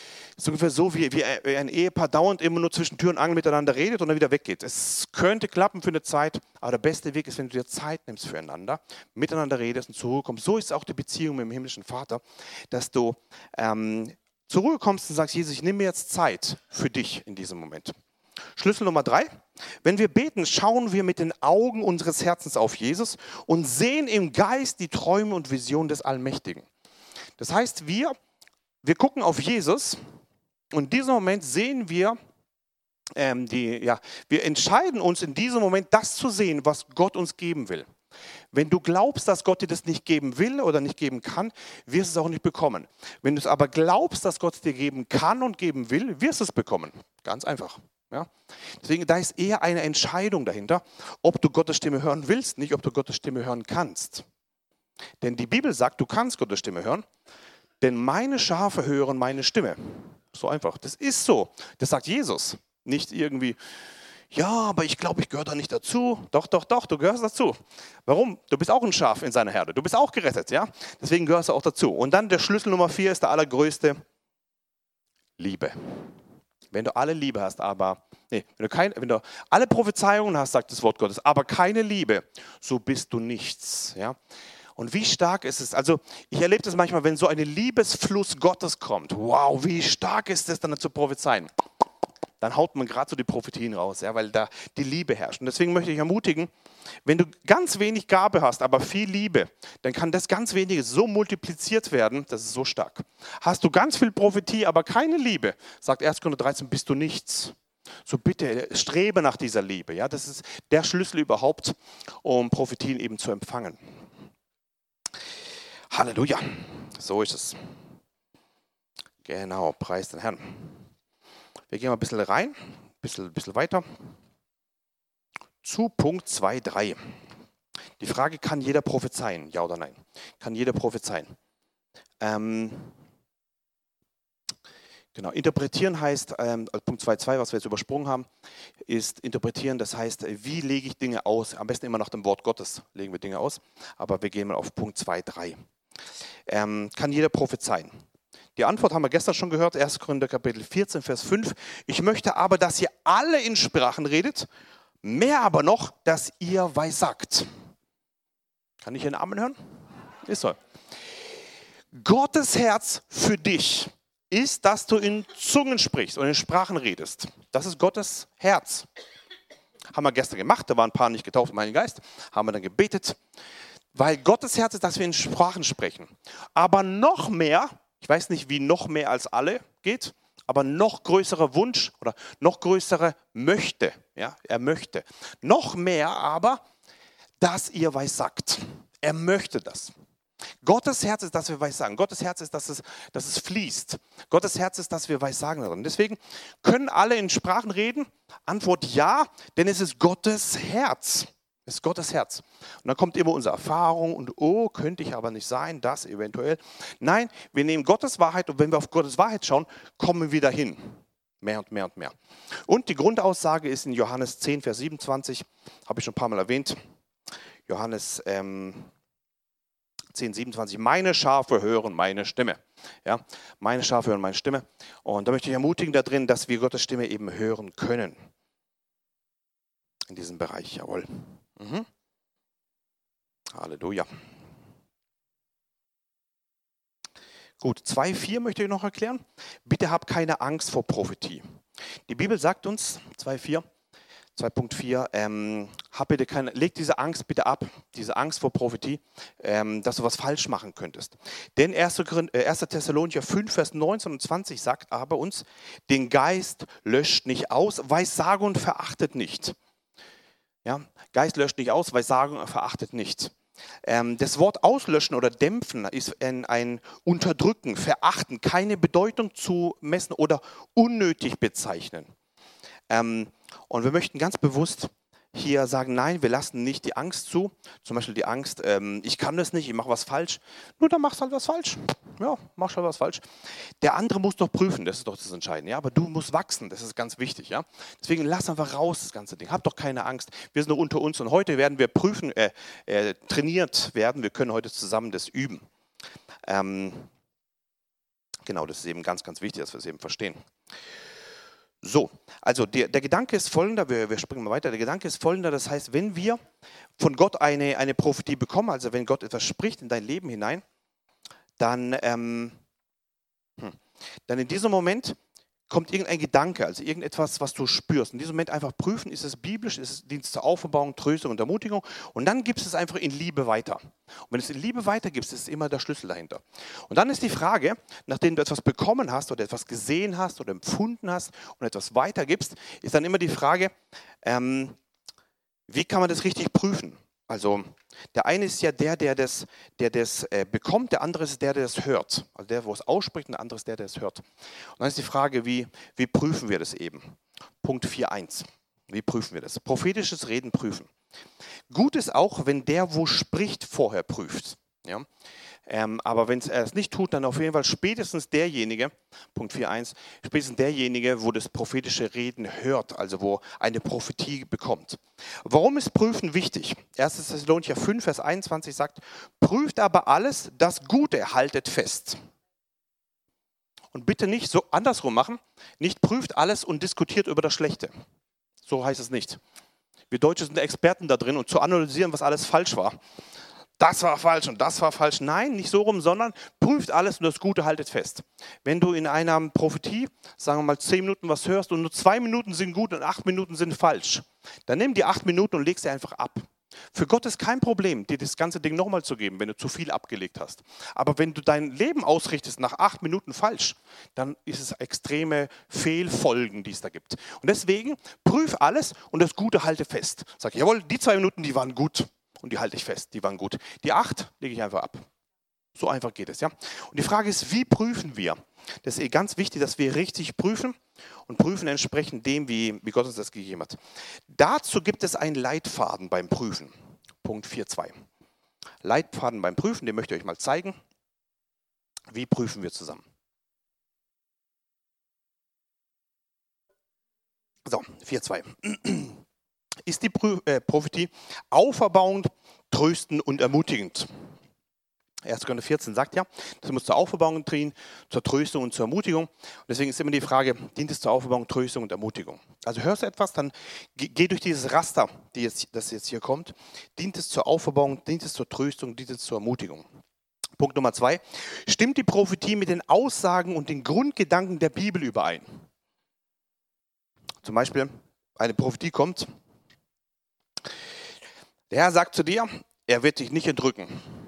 ist ungefähr so, wie ein Ehepaar dauernd immer nur zwischen Tür und Angel miteinander redet und dann wieder weggeht. Es könnte klappen für eine Zeit, aber der beste Weg ist, wenn du dir Zeit nimmst füreinander, miteinander redest und zur Ruhe kommst. So ist auch die Beziehung mit dem himmlischen Vater, dass du zur Ruhe kommst und sagst, Jesus, ich nehme mir jetzt Zeit für dich in diesem Moment. Schlüssel Nummer 3. Wenn wir beten, schauen wir mit den Augen unseres Herzens auf Jesus und sehen im Geist die Träume und Visionen des Allmächtigen. Das heißt, wir gucken auf Jesus und in diesem Moment sehen wir, wir entscheiden uns in diesem Moment, das zu sehen, was Gott uns geben will. Wenn du glaubst, dass Gott dir das nicht geben will oder nicht geben kann, wirst du es auch nicht bekommen. Wenn du es aber glaubst, dass Gott es dir geben kann und geben will, wirst du es bekommen. Ganz einfach. Ja? Deswegen, da ist eher eine Entscheidung dahinter, ob du Gottes Stimme hören willst, nicht ob du Gottes Stimme hören kannst. Denn die Bibel sagt, du kannst Gottes Stimme hören, denn meine Schafe hören meine Stimme. So einfach. Das ist so. Das sagt Jesus. Nicht irgendwie, ja, aber ich glaube, ich gehöre da nicht dazu. Doch, du gehörst dazu. Warum? Du bist auch ein Schaf in seiner Herde. Du bist auch gerettet, ja? Deswegen gehörst du auch dazu. Und dann der Schlüssel Nummer 4 ist der allergrößte: Liebe. Wenn du alle Liebe hast, wenn du alle Prophezeiungen hast, sagt das Wort Gottes, aber keine Liebe, so bist du nichts, ja? Und wie stark ist es? Also ich erlebe das manchmal, wenn so ein Liebesfluss Gottes kommt. Wow, wie stark ist es dann zu prophezeien? Dann haut man gerade so die Prophetien raus, ja, weil da die Liebe herrscht. Und deswegen möchte ich ermutigen, wenn du ganz wenig Gabe hast, aber viel Liebe, dann kann das ganz wenige so multipliziert werden, das ist so stark. Hast du ganz viel Prophetie, aber keine Liebe, sagt 1. Korinther 13, bist du nichts. So bitte, strebe nach dieser Liebe. Ja, das ist der Schlüssel überhaupt, um Prophetien eben zu empfangen. Halleluja, so ist es. Genau, preis den Herrn. Wir gehen mal ein bisschen rein, ein bisschen weiter. Zu Punkt 2.3. Die Frage, kann jeder prophezeien? Ja oder nein? Kann jeder prophezeien? Genau, interpretieren heißt, Punkt 2.2, was wir jetzt übersprungen haben, ist interpretieren, das heißt, wie lege ich Dinge aus? Am besten immer nach dem Wort Gottes legen wir Dinge aus, aber wir gehen mal auf Punkt 2.3. Kann jeder prophezeien? Die Antwort haben wir gestern schon gehört, 1. Korinther Kapitel 14, Vers 5. Ich möchte aber, dass ihr alle in Sprachen redet, mehr aber noch, dass ihr weissagt. Kann ich einen Amen hören? Ist so. Gottes Herz für dich ist, dass du in Zungen sprichst und in Sprachen redest. Das ist Gottes Herz. Haben wir gestern gemacht, da waren ein paar nicht getauft im Heiligen Geist, haben wir dann gebetet. Weil Gottes Herz ist, dass wir in Sprachen sprechen. Aber noch mehr, ich weiß nicht, wie noch mehr als alle geht, aber noch größerer Wunsch oder noch größere möchte, ja, er möchte. Noch mehr aber, dass ihr weissagt. Er möchte das. Gottes Herz ist, dass wir weissagen. Gottes Herz ist, dass es fließt. Gottes Herz ist, dass wir weissagen darin. Deswegen können alle in Sprachen reden. Antwort ja, denn es ist Gottes Herz. Es ist Gottes Herz. Und dann kommt immer unsere Erfahrung und könnte ich aber nicht sein, das eventuell. Nein, wir nehmen Gottes Wahrheit und wenn wir auf Gottes Wahrheit schauen, kommen wir dahin. Mehr und mehr und mehr. Und die Grundaussage ist in Johannes 10, Vers 27, habe ich schon ein paar Mal erwähnt. Johannes 10, 27, meine Schafe hören meine Stimme. Ja, meine Schafe hören meine Stimme. Und da möchte ich ermutigen darin, dass wir Gottes Stimme eben hören können. In diesem Bereich, jawohl. Halleluja. Gut, 2,4 möchte ich noch erklären. Bitte habt keine Angst vor Prophetie. Die Bibel sagt uns, 2.4, leg diese Angst bitte ab, diese Angst vor Prophetie, dass du was falsch machen könntest. Denn 1. Thessalonicher 5, Vers 19 und 20 sagt aber uns, den Geist löscht nicht aus, Weissagung verachtet nicht. Ja, Geist löscht nicht aus, Weissagung verachtet nicht. Das Wort auslöschen oder dämpfen ist ein Unterdrücken, Verachten, keine Bedeutung zu messen oder unnötig bezeichnen. Und wir möchten ganz bewusst hier sagen, nein, wir lassen nicht die Angst zu. Zum Beispiel die Angst, ich kann das nicht, ich mache was falsch. Nur dann machst du halt was falsch. Ja, machst halt was falsch. Der andere muss doch prüfen, das ist doch das Entscheidende. Ja? Aber du musst wachsen, das ist ganz wichtig. Ja? Deswegen lass einfach raus das ganze Ding. Hab doch keine Angst. Wir sind nur unter uns und heute werden wir trainiert werden. Wir können heute zusammen das üben. Genau, das ist eben ganz, ganz wichtig, dass wir es eben verstehen. So, also der Gedanke ist folgender, wir springen mal weiter, der Gedanke ist folgender, das heißt, wenn wir von Gott eine Prophetie bekommen, also wenn Gott etwas spricht in dein Leben hinein, dann in diesem Moment kommt irgendein Gedanke, also irgendetwas, was du spürst. In diesem Moment einfach prüfen, ist es biblisch, ist es Dienst zur Auferbauung, Tröstung und Ermutigung, und dann gibst es einfach in Liebe weiter. Und wenn du es in Liebe weitergibst, ist immer der Schlüssel dahinter. Und dann ist die Frage, nachdem du etwas bekommen hast oder etwas gesehen hast oder empfunden hast und etwas weitergibst, ist dann immer die Frage, wie kann man das richtig prüfen? Also der eine ist ja der das bekommt, der andere ist der das hört. Also der, wo es ausspricht, und der andere ist der es hört. Und dann ist die Frage, wie prüfen wir das eben? Punkt 4.1. Wie prüfen wir das? Prophetisches Reden prüfen. Gut ist auch, wenn der, wo spricht, vorher prüft. Ja? Aber wenn er es nicht tut, dann auf jeden Fall spätestens derjenige, Punkt 4.1, spätestens derjenige, wo das prophetische Reden hört, also wo eine Prophetie bekommt. Warum ist Prüfen wichtig? 1. Thessalonicher 5, Vers 21 sagt, prüft aber alles, das Gute haltet fest. Und bitte nicht so andersrum machen, nicht prüft alles und diskutiert über das Schlechte. So heißt es nicht. Wir Deutsche sind Experten da drin und zu analysieren, was alles falsch war. Das war falsch und das war falsch. Nein, nicht so rum, sondern prüft alles und das Gute haltet fest. Wenn du in einer Prophetie, sagen wir mal 10 Minuten was hörst und nur 2 Minuten sind gut und 8 Minuten sind falsch, dann nimm die 8 Minuten und leg sie einfach ab. Für Gott ist kein Problem, dir das ganze Ding nochmal zu geben, wenn du zu viel abgelegt hast. Aber wenn du dein Leben ausrichtest nach 8 Minuten falsch, dann ist es extreme Fehlfolgen, die es da gibt. Und deswegen prüf alles und das Gute halte fest. Sag, jawohl, die 2 Minuten, die waren gut. Und die halte ich fest, die waren gut. Die 8 lege ich einfach ab. So einfach geht es, ja. Und die Frage ist, wie prüfen wir? Das ist ganz wichtig, dass wir richtig prüfen und prüfen entsprechend dem, wie Gott uns das gegeben hat. Dazu gibt es einen Leitfaden beim Prüfen. Punkt 4.2. Leitfaden beim Prüfen, den möchte ich euch mal zeigen. Wie prüfen wir zusammen? So, 4.2. Ist die Prophetie auferbauend, tröstend und ermutigend? 1. Korinther 14 sagt ja, das muss zur Auferbauung dienen, zur Tröstung und zur Ermutigung. Und deswegen ist immer die Frage, dient es zur Auferbauung, Tröstung und Ermutigung? Also hörst du etwas, dann geh durch dieses Raster, das jetzt hier kommt. Dient es zur Auferbauung, dient es zur Tröstung, dient es zur Ermutigung? Punkt Nummer 2. Stimmt die Prophetie mit den Aussagen und den Grundgedanken der Bibel überein? Zum Beispiel, eine Prophetie kommt. Der Herr sagt zu dir, er wird dich nicht entrücken.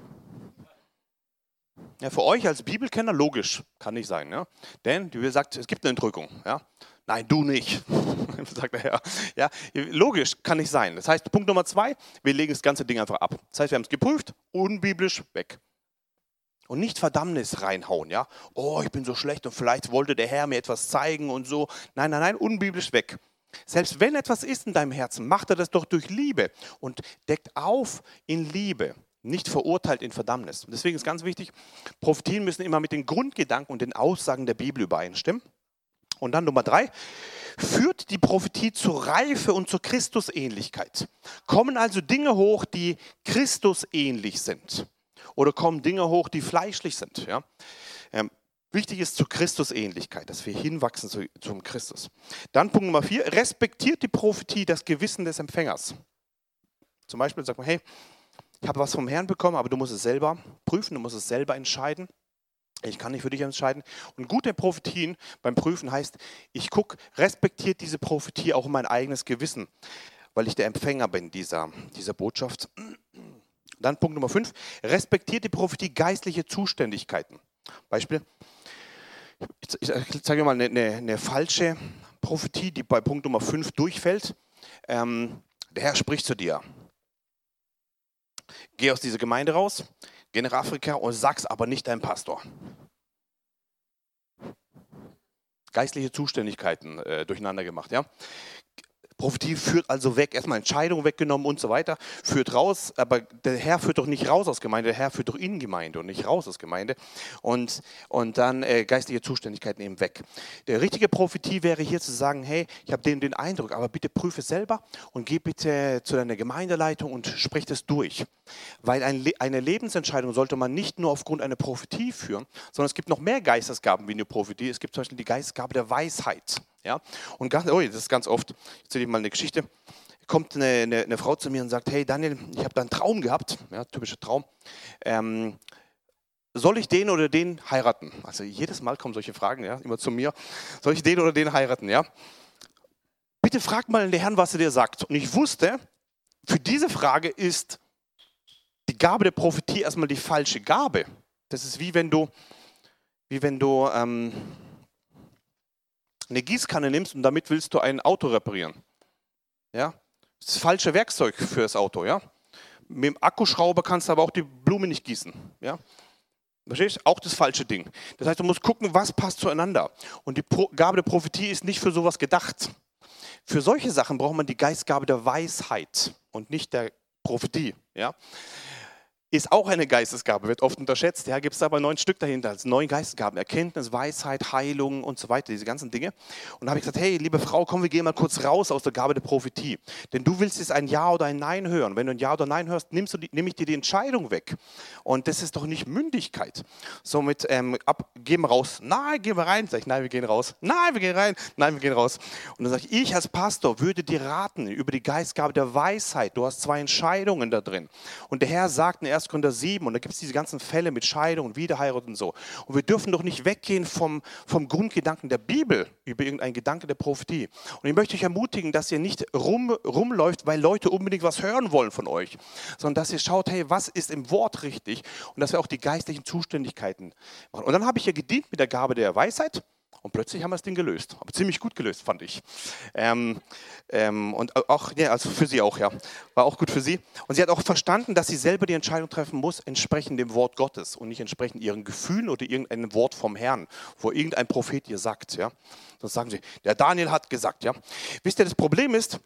Ja, für euch als Bibelkenner logisch, kann nicht sein. Ja? Denn die Bibel sagt, es gibt eine Entrückung. Ja? Nein, du nicht, sagt der Herr. Ja? Logisch, kann nicht sein. Das heißt, Punkt Nummer 2, wir legen das ganze Ding einfach ab. Das heißt, wir haben es geprüft, unbiblisch, weg. Und nicht Verdammnis reinhauen. Ja? Oh, ich bin so schlecht und vielleicht wollte der Herr mir etwas zeigen und so. Nein, nein, nein, unbiblisch, weg. Selbst wenn etwas ist in deinem Herzen, macht er das doch durch Liebe und deckt auf in Liebe, nicht verurteilt in Verdammnis. Und deswegen ist ganz wichtig, Prophetien müssen immer mit den Grundgedanken und den Aussagen der Bibel übereinstimmen. Und dann Nummer 3, führt die Prophetie zur Reife und zur Christusähnlichkeit. Kommen also Dinge hoch, die Christusähnlich sind? Oder kommen Dinge hoch, die fleischlich sind? Ja? Wichtig ist zur Christusähnlichkeit, dass wir hinwachsen zum Christus. Dann Punkt Nummer 4, respektiert die Prophetie das Gewissen des Empfängers. Zum Beispiel sagt man, hey, ich habe was vom Herrn bekommen, aber du musst es selber prüfen, du musst es selber entscheiden. Ich kann nicht für dich entscheiden. Und gute Prophetien beim Prüfen heißt, ich gucke, respektiert diese Prophetie auch mein eigenes Gewissen, weil ich der Empfänger bin dieser Botschaft. Dann Punkt Nummer 5, respektiert die Prophetie geistliche Zuständigkeiten. Beispiel, ich zeige mal eine falsche Prophetie, die bei Punkt Nummer 5 durchfällt. Der Herr spricht zu dir. Geh aus dieser Gemeinde raus, geh nach Afrika und sag's aber nicht deinem Pastor. Geistliche Zuständigkeiten durcheinander gemacht. Ja? Prophetie führt also weg, erstmal Entscheidungen weggenommen und so weiter, führt raus, aber der Herr führt doch nicht raus aus Gemeinde, der Herr führt doch in Gemeinde und nicht raus aus Gemeinde und dann geistliche Zuständigkeiten eben weg. Der richtige Prophetie wäre hier zu sagen, hey, ich habe den Eindruck, aber bitte prüfe es selber und geh bitte zu deiner Gemeindeleitung und sprich das durch. Weil eine Lebensentscheidung sollte man nicht nur aufgrund einer Prophetie führen, sondern es gibt noch mehr Geistesgaben wie eine Prophetie. Es gibt zum Beispiel die Geistesgabe der Weisheit. Ja? Und das ist ganz oft, ich erzähle dir mal eine Geschichte, kommt eine Frau zu mir und sagt, hey Daniel, ich habe da einen Traum gehabt, ja, typischer Traum, soll ich den oder den heiraten? Also jedes Mal kommen solche Fragen, ja, immer zu mir, soll ich den oder den heiraten? Ja? Bitte frag mal den Herrn, was er dir sagt. Und ich wusste, für diese Frage ist die Gabe der Prophetie erstmal die falsche Gabe. Das ist wie wenn du eine Gießkanne nimmst und damit willst du ein Auto reparieren. Ja? Das ist das falsche Werkzeug für das Auto. Ja? Mit dem Akkuschrauber kannst du aber auch die Blume nicht gießen. Ja? Verstehst du? Auch das falsche Ding. Das heißt, du musst gucken, was passt zueinander. Und die Gabe der Prophetie ist nicht für sowas gedacht. Für solche Sachen braucht man die Geistgabe der Weisheit und nicht der Prophetie. Ja? Ist auch eine Geistesgabe, wird oft unterschätzt. Ja, gibt es aber 9 Stück dahinter, als 9 Geistesgaben. Erkenntnis, Weisheit, Heilung und so weiter, diese ganzen Dinge. Und da habe ich gesagt, hey, liebe Frau, komm, wir gehen mal kurz raus aus der Gabe der Prophetie. Denn du willst jetzt ein Ja oder ein Nein hören. Wenn du ein Ja oder Nein hörst, nehme ich dir die Entscheidung weg. Und das ist doch nicht Mündigkeit. Somit, gehen wir raus. Nein, gehen wir rein. Sag ich, nein, wir gehen raus. Nein, wir gehen rein. Nein, wir gehen raus. Und dann sage ich als Pastor würde dir raten über die Geistgabe der Weisheit. Du hast 2 Entscheidungen da drin. Und der Herr sagt in 1. Korinther 7, und da gibt es diese ganzen Fälle mit Scheidung und Wiederheirat und so. Und wir dürfen doch nicht weggehen vom Grundgedanken der Bibel über irgendeinen Gedanke der Prophetie. Und ich möchte euch ermutigen, dass ihr nicht rumläuft, weil Leute unbedingt was hören wollen von euch, sondern dass ihr schaut, hey, was ist im Wort richtig und dass wir auch die geistlichen Zuständigkeiten machen. Und dann habe ich ja gedient mit der Gabe der Weisheit. Und plötzlich haben wir das Ding gelöst. Aber ziemlich gut gelöst, fand ich. Und auch, ja, also für sie auch, ja. War auch gut für sie. Und sie hat auch verstanden, dass sie selber die Entscheidung treffen muss, entsprechend dem Wort Gottes und nicht entsprechend ihren Gefühlen oder irgendeinem Wort vom Herrn, wo irgendein Prophet ihr sagt, ja. Sonst sagen sie, der Daniel hat gesagt, ja. Wisst ihr, das Problem ist,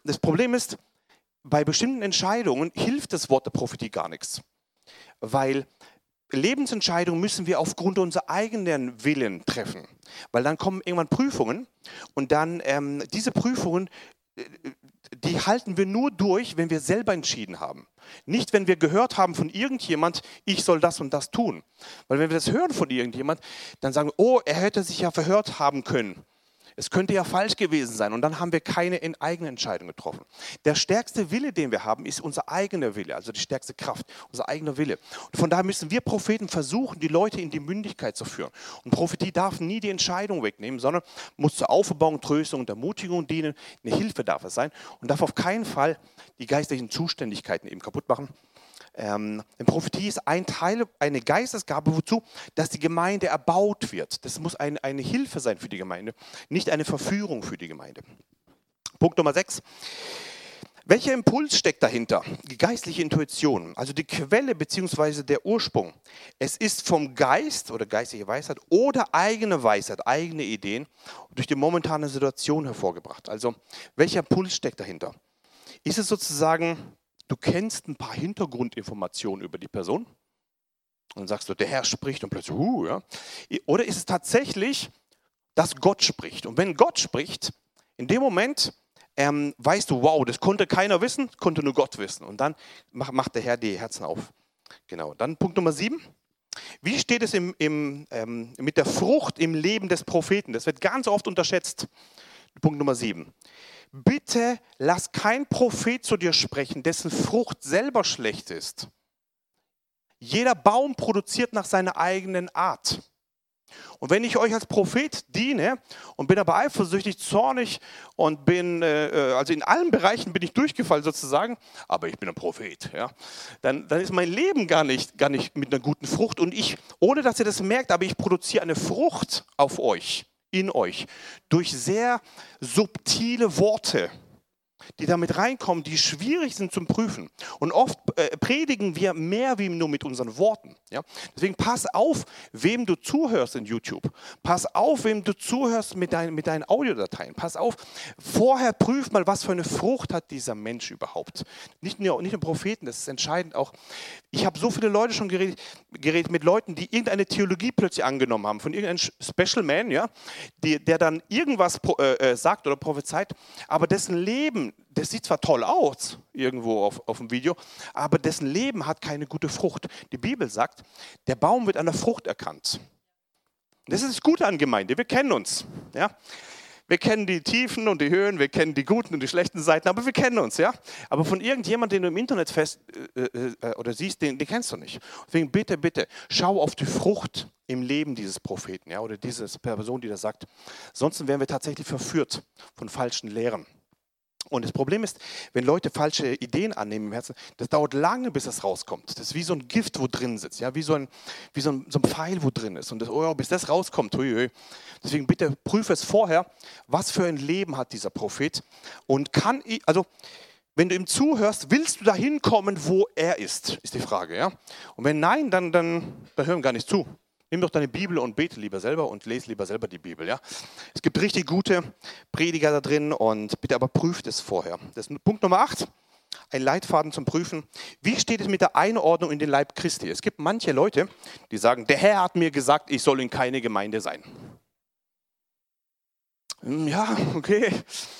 bei bestimmten Entscheidungen hilft das Wort der Prophetie gar nichts. Weil Lebensentscheidungen müssen wir aufgrund unserer eigenen Willen treffen. Weil dann kommen irgendwann Prüfungen und dann diese Prüfungen, die halten wir nur durch, wenn wir selber entschieden haben. Nicht, wenn wir gehört haben von irgendjemand, ich soll das und das tun. Weil wenn wir das hören von irgendjemand, dann sagen wir, oh, er hätte sich ja verhört haben können. Es könnte ja falsch gewesen sein und dann haben wir keine eigene Entscheidung getroffen. Der stärkste Wille, den wir haben, ist unser eigener Wille, also die stärkste Kraft, unser eigener Wille. Und von daher müssen wir Propheten versuchen, die Leute in die Mündigkeit zu führen. Und Prophetie darf nie die Entscheidung wegnehmen, sondern muss zur Aufbauung, Tröstung und Ermutigung dienen. Eine Hilfe darf es sein und darf auf keinen Fall die geistlichen Zuständigkeiten eben kaputt machen. Denn Prophetie ist ein Teil, eine Geistesgabe, wozu? Dass die Gemeinde erbaut wird. Das muss eine Hilfe sein für die Gemeinde, nicht eine Verführung für die Gemeinde. Punkt Nummer 6. Welcher Impuls steckt dahinter? Die geistliche Intuition, also die Quelle bzw. der Ursprung. Es ist vom Geist oder geistliche Weisheit oder eigene Weisheit, eigene Ideen durch die momentane Situation hervorgebracht. Also welcher Impuls steckt dahinter? Ist es sozusagen, du kennst ein paar Hintergrundinformationen über die Person und dann sagst du, der Herr spricht und plötzlich, ja. Oder ist es tatsächlich, dass Gott spricht? Und wenn Gott spricht, in dem Moment weißt du, wow, das konnte keiner wissen, konnte nur Gott wissen. Und dann macht der Herr die Herzen auf. Genau. Dann Punkt Nummer 7. Wie steht es mit der Frucht im Leben des Propheten? Das wird ganz oft unterschätzt. Punkt Nummer 7. Bitte lass kein Prophet zu dir sprechen, dessen Frucht selber schlecht ist. Jeder Baum produziert nach seiner eigenen Art. Und wenn ich euch als Prophet diene und bin aber eifersüchtig, zornig und bin, also in allen Bereichen bin ich durchgefallen sozusagen, aber ich bin ein Prophet, ja, dann ist mein Leben gar nicht mit einer guten Frucht und ich, ohne dass ihr das merkt, aber ich produziere eine Frucht auf euch, in euch, durch sehr subtile Worte. die damit reinkommen, die schwierig sind zum Prüfen. Und oft predigen wir mehr wie nur mit unseren Worten. Ja? Deswegen pass auf, wem du zuhörst in YouTube. Pass auf, wem du zuhörst mit deinen Audiodateien. Pass auf, vorher prüf mal, was für eine Frucht hat dieser Mensch überhaupt. Nicht nur Propheten, das ist entscheidend auch. Ich habe so viele Leute schon geredet mit Leuten, die irgendeine Theologie plötzlich angenommen haben, von irgendeinem Special Man, ja? Der dann irgendwas sagt oder prophezeit, aber dessen Leben, das sieht zwar toll aus, irgendwo auf dem Video, aber dessen Leben hat keine gute Frucht. Die Bibel sagt, der Baum wird an der Frucht erkannt. Das ist das Gute an Gemeinde, wir kennen uns. Ja? Wir kennen die Tiefen und die Höhen, wir kennen die guten und die schlechten Seiten, aber wir kennen uns. Ja? Aber von irgendjemandem, den du im Internet oder siehst, den kennst du nicht. Deswegen bitte, schau auf die Frucht im Leben dieses Propheten, ja? Oder dieser Person, die das sagt. Sonst werden wir tatsächlich verführt von falschen Lehren. Und das Problem ist, wenn Leute falsche Ideen annehmen im Herzen, das dauert lange, bis es rauskommt. Das ist wie so ein Gift, wo drin sitzt, ja? wie so ein Pfeil, wo drin ist. Und bis das rauskommt, deswegen bitte prüfe es vorher, was für ein Leben hat dieser Prophet. Und wenn du ihm zuhörst, willst du dahin kommen, wo er ist die Frage. Ja? Und wenn nein, dann hören wir gar nicht zu. Nimm doch deine Bibel und bete lieber selber und lese lieber selber die Bibel. Ja? Es gibt richtig gute Prediger da drin und bitte aber prüft es vorher. Das ist Punkt Nummer 8, ein Leitfaden zum Prüfen. Wie steht es mit der Einordnung in den Leib Christi? Es gibt manche Leute, die sagen, der Herr hat mir gesagt, ich soll in keine Gemeinde sein. Ja, okay.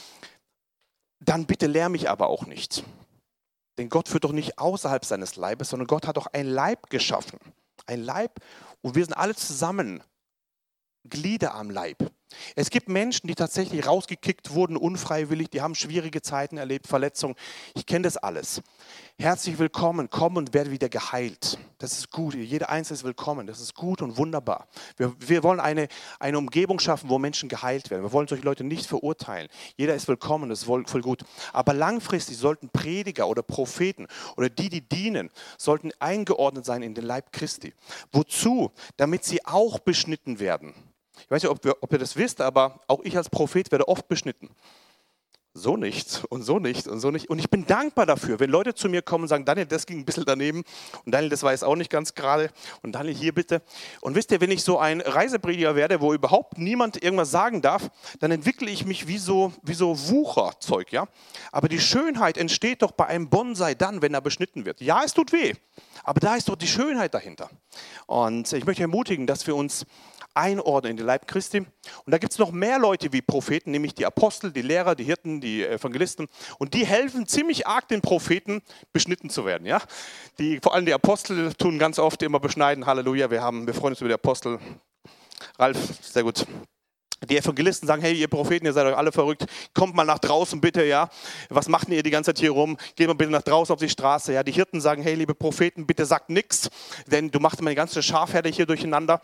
Dann bitte lehr mich aber auch nicht. Denn Gott führt doch nicht außerhalb seines Leibes, sondern Gott hat doch ein Leib geschaffen. Ein Leib, und wir sind alle zusammen Glieder am Leib. Es gibt Menschen, die tatsächlich rausgekickt wurden, unfreiwillig, die haben schwierige Zeiten erlebt, Verletzungen. Ich kenne das alles. Herzlich willkommen, komm und werde wieder geheilt. Das ist gut, jeder Einzelne ist willkommen, das ist gut und wunderbar. Wir wollen eine Umgebung schaffen, wo Menschen geheilt werden. Wir wollen solche Leute nicht verurteilen. Jeder ist willkommen, das ist voll gut. Aber langfristig sollten Prediger oder Propheten oder die dienen, sollten eingeordnet sein in den Leib Christi. Wozu? Damit sie auch beschnitten werden. Ich weiß nicht, ob ihr das wisst, aber auch ich als Prophet werde oft beschnitten. So nicht und so nicht und so nicht. Und ich bin dankbar dafür, wenn Leute zu mir kommen und sagen, Daniel, das ging ein bisschen daneben und Daniel, das war jetzt auch nicht ganz gerade und Daniel, hier bitte. Und wisst ihr, wenn ich so ein Reiseprediger werde, wo überhaupt niemand irgendwas sagen darf, dann entwickle ich mich wie so Wucherzeug. Ja? Aber die Schönheit entsteht doch bei einem Bonsai dann, wenn er beschnitten wird. Ja, es tut weh, aber da ist doch die Schönheit dahinter. Und ich möchte ermutigen, dass wir uns einordnen in den Leib Christi. Und da gibt es noch mehr Leute wie Propheten, nämlich die Apostel, die Lehrer, die Hirten, die Evangelisten. Und die helfen ziemlich arg den Propheten, beschnitten zu werden. Ja? Vor allem die Apostel tun ganz oft immer beschneiden. Halleluja, wir freuen uns über die Apostel. Ralf, sehr gut. Die Evangelisten sagen, hey, ihr Propheten, ihr seid euch alle verrückt, kommt mal nach draußen bitte, ja. Was macht ihr die ganze Zeit hier rum? Geht mal bitte nach draußen auf die Straße, ja. Die Hirten sagen, hey, liebe Propheten, bitte sagt nichts, denn du machst meine ganze Schafherde hier durcheinander.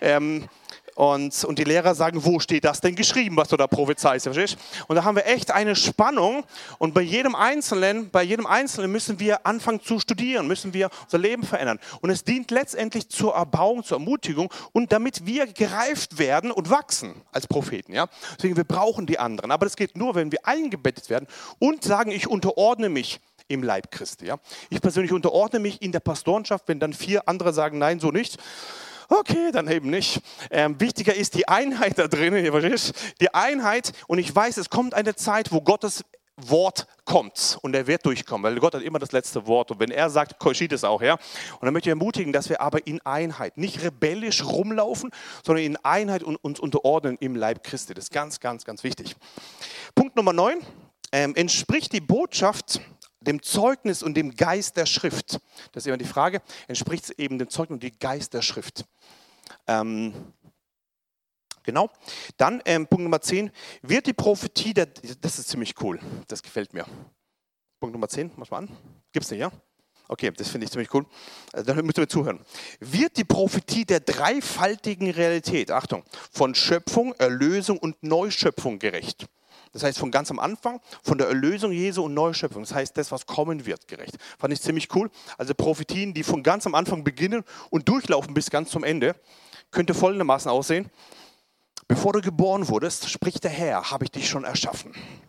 Und die Lehrer sagen, wo steht das denn geschrieben, was du da prophezeist? Und da haben wir echt eine Spannung. Und bei jedem Einzelnen müssen wir anfangen zu studieren, müssen wir unser Leben verändern. Und es dient letztendlich zur Erbauung, zur Ermutigung und damit wir gereift werden und wachsen als Propheten. Ja? Deswegen, wir brauchen die anderen. Aber das geht nur, wenn wir eingebettet werden und sagen, ich unterordne mich im Leib Christi. Ja? Ich persönlich unterordne mich in der Pastorenschaft, wenn dann 4 andere sagen, nein, so nicht. Okay, dann eben nicht. Wichtiger ist die Einheit da drin, die Einheit. Und ich weiß, es kommt eine Zeit, wo Gottes Wort kommt und er wird durchkommen, weil Gott hat immer das letzte Wort und wenn er sagt, geschieht es auch. Ja? Und dann möchte ich ermutigen, dass wir aber in Einheit, nicht rebellisch rumlaufen, sondern in Einheit und uns unterordnen im Leib Christi. Das ist ganz, ganz, ganz wichtig. Punkt Nummer 9, entspricht die Botschaft dem Zeugnis und dem Geist der Schrift. Das ist immer die Frage, entspricht es eben dem Zeugnis und dem Geist der Schrift. Genau. Dann Punkt Nummer 10, wird die Prophetie, das ist ziemlich cool, das gefällt mir. Punkt Nummer 10, mach mal an. Gibt's nicht, ja? Okay, das finde ich ziemlich cool. Also, dann müsst ihr zuhören. Wird die Prophetie der dreifaltigen Realität, Achtung, von Schöpfung, Erlösung und Neuschöpfung gerecht? Das heißt, von ganz am Anfang, von der Erlösung Jesu und Neuschöpfung. Das heißt, das, was kommen wird, gerecht. Fand ich ziemlich cool. Also Prophetien, die von ganz am Anfang beginnen und durchlaufen bis ganz zum Ende, könnte folgendermaßen aussehen. Bevor du geboren wurdest, spricht der Herr, habe ich dich schon erschaffen.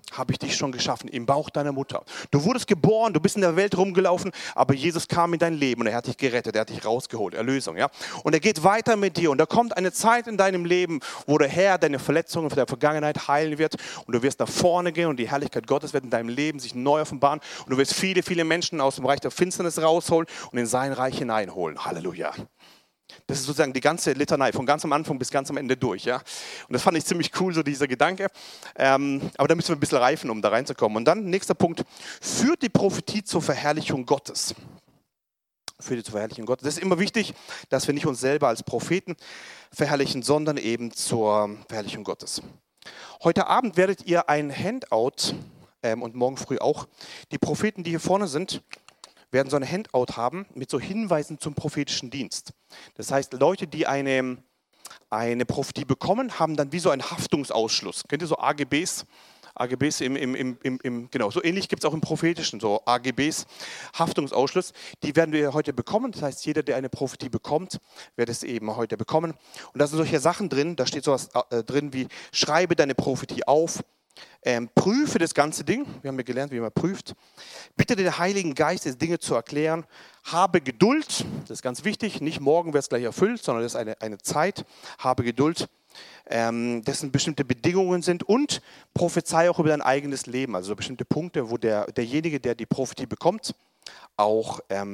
habe ich dich schon geschaffen, im Bauch deiner Mutter. Du wurdest geboren, du bist in der Welt rumgelaufen, aber Jesus kam in dein Leben und er hat dich gerettet, er hat dich rausgeholt, Erlösung. Ja? Und er geht weiter mit dir und da kommt eine Zeit in deinem Leben, wo der Herr deine Verletzungen der Vergangenheit heilen wird und du wirst nach vorne gehen und die Herrlichkeit Gottes wird in deinem Leben sich neu offenbaren und du wirst viele, viele Menschen aus dem Reich der Finsternis rausholen und in sein Reich hineinholen. Halleluja. Das ist sozusagen die ganze Litanei, von ganz am Anfang bis ganz am Ende durch. Ja? Und das fand ich ziemlich cool, so dieser Gedanke. Aber da müssen wir ein bisschen reifen, um da reinzukommen. Und dann, nächster Punkt, führt die Prophetie zur Verherrlichung Gottes. Führt die zur Verherrlichung Gottes. Das ist immer wichtig, dass wir nicht uns selber als Propheten verherrlichen, sondern eben zur Verherrlichung Gottes. Heute Abend werdet ihr ein Handout und morgen früh auch, die Propheten, die hier vorne sind, werden so ein Handout haben mit so Hinweisen zum prophetischen Dienst. Das heißt, Leute, die eine Prophetie bekommen, haben dann wie so einen Haftungsausschluss. Kennt ihr so AGBs? AGBs genau, so ähnlich gibt es auch im Prophetischen, so AGBs, Haftungsausschluss. Die werden wir heute bekommen. Das heißt, jeder, der eine Prophetie bekommt, wird es eben heute bekommen. Und da sind solche Sachen drin, da steht sowas drin wie, schreibe deine Prophetie auf. Prüfe das ganze Ding, wir haben ja gelernt, wie man prüft. Bitte den Heiligen Geist, diese Dinge zu erklären. Habe Geduld, das ist ganz wichtig, nicht morgen wird es gleich erfüllt, sondern das ist eine Zeit. Habe Geduld, dessen bestimmte Bedingungen sind und prophezei auch über dein eigenes Leben, also bestimmte Punkte, wo derjenige, der die Prophetie bekommt, auch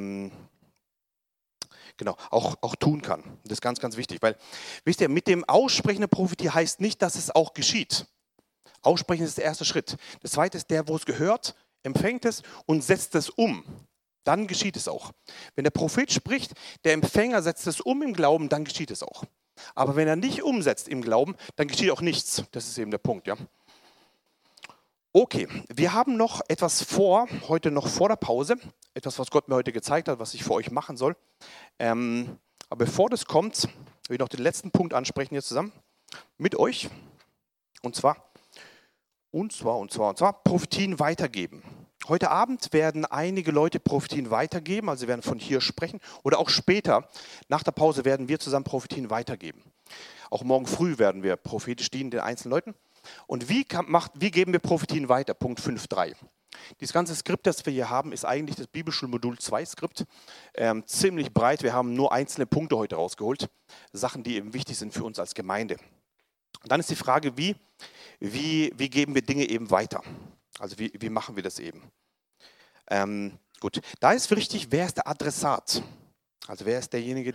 tun kann. Das ist ganz, ganz wichtig, weil, wisst ihr, mit dem Aussprechen der Prophetie heißt nicht, dass es auch geschieht. Aussprechen ist der erste Schritt. Das zweite ist der, wo es gehört, empfängt es und setzt es um. Dann geschieht es auch. Wenn der Prophet spricht, der Empfänger setzt es um im Glauben, dann geschieht es auch. Aber wenn er nicht umsetzt im Glauben, dann geschieht auch nichts. Das ist eben der Punkt. Ja? Okay, wir haben noch etwas vor, heute noch vor der Pause. Etwas, was Gott mir heute gezeigt hat, was ich für euch machen soll. Aber bevor das kommt, will ich noch den letzten Punkt ansprechen hier zusammen mit euch. Und zwar Prophetien weitergeben. Heute Abend werden einige Leute Prophetien weitergeben, also sie werden von hier sprechen oder auch später, nach der Pause werden wir zusammen Prophetien weitergeben. Auch morgen früh werden wir prophetisch dienen den einzelnen Leuten. Und wie geben wir Prophetien weiter? Punkt 5.3. Dieses ganze Skript, das wir hier haben, ist eigentlich das Bibelschulmodul 2 Skript. Ziemlich breit, wir haben nur einzelne Punkte heute rausgeholt. Sachen, die eben wichtig sind für uns als Gemeinde. Und dann ist die Frage, wie geben wir Dinge eben weiter? Also wie machen wir das eben? Gut, da ist wichtig, wer ist der Adressat? Also wer ist derjenige,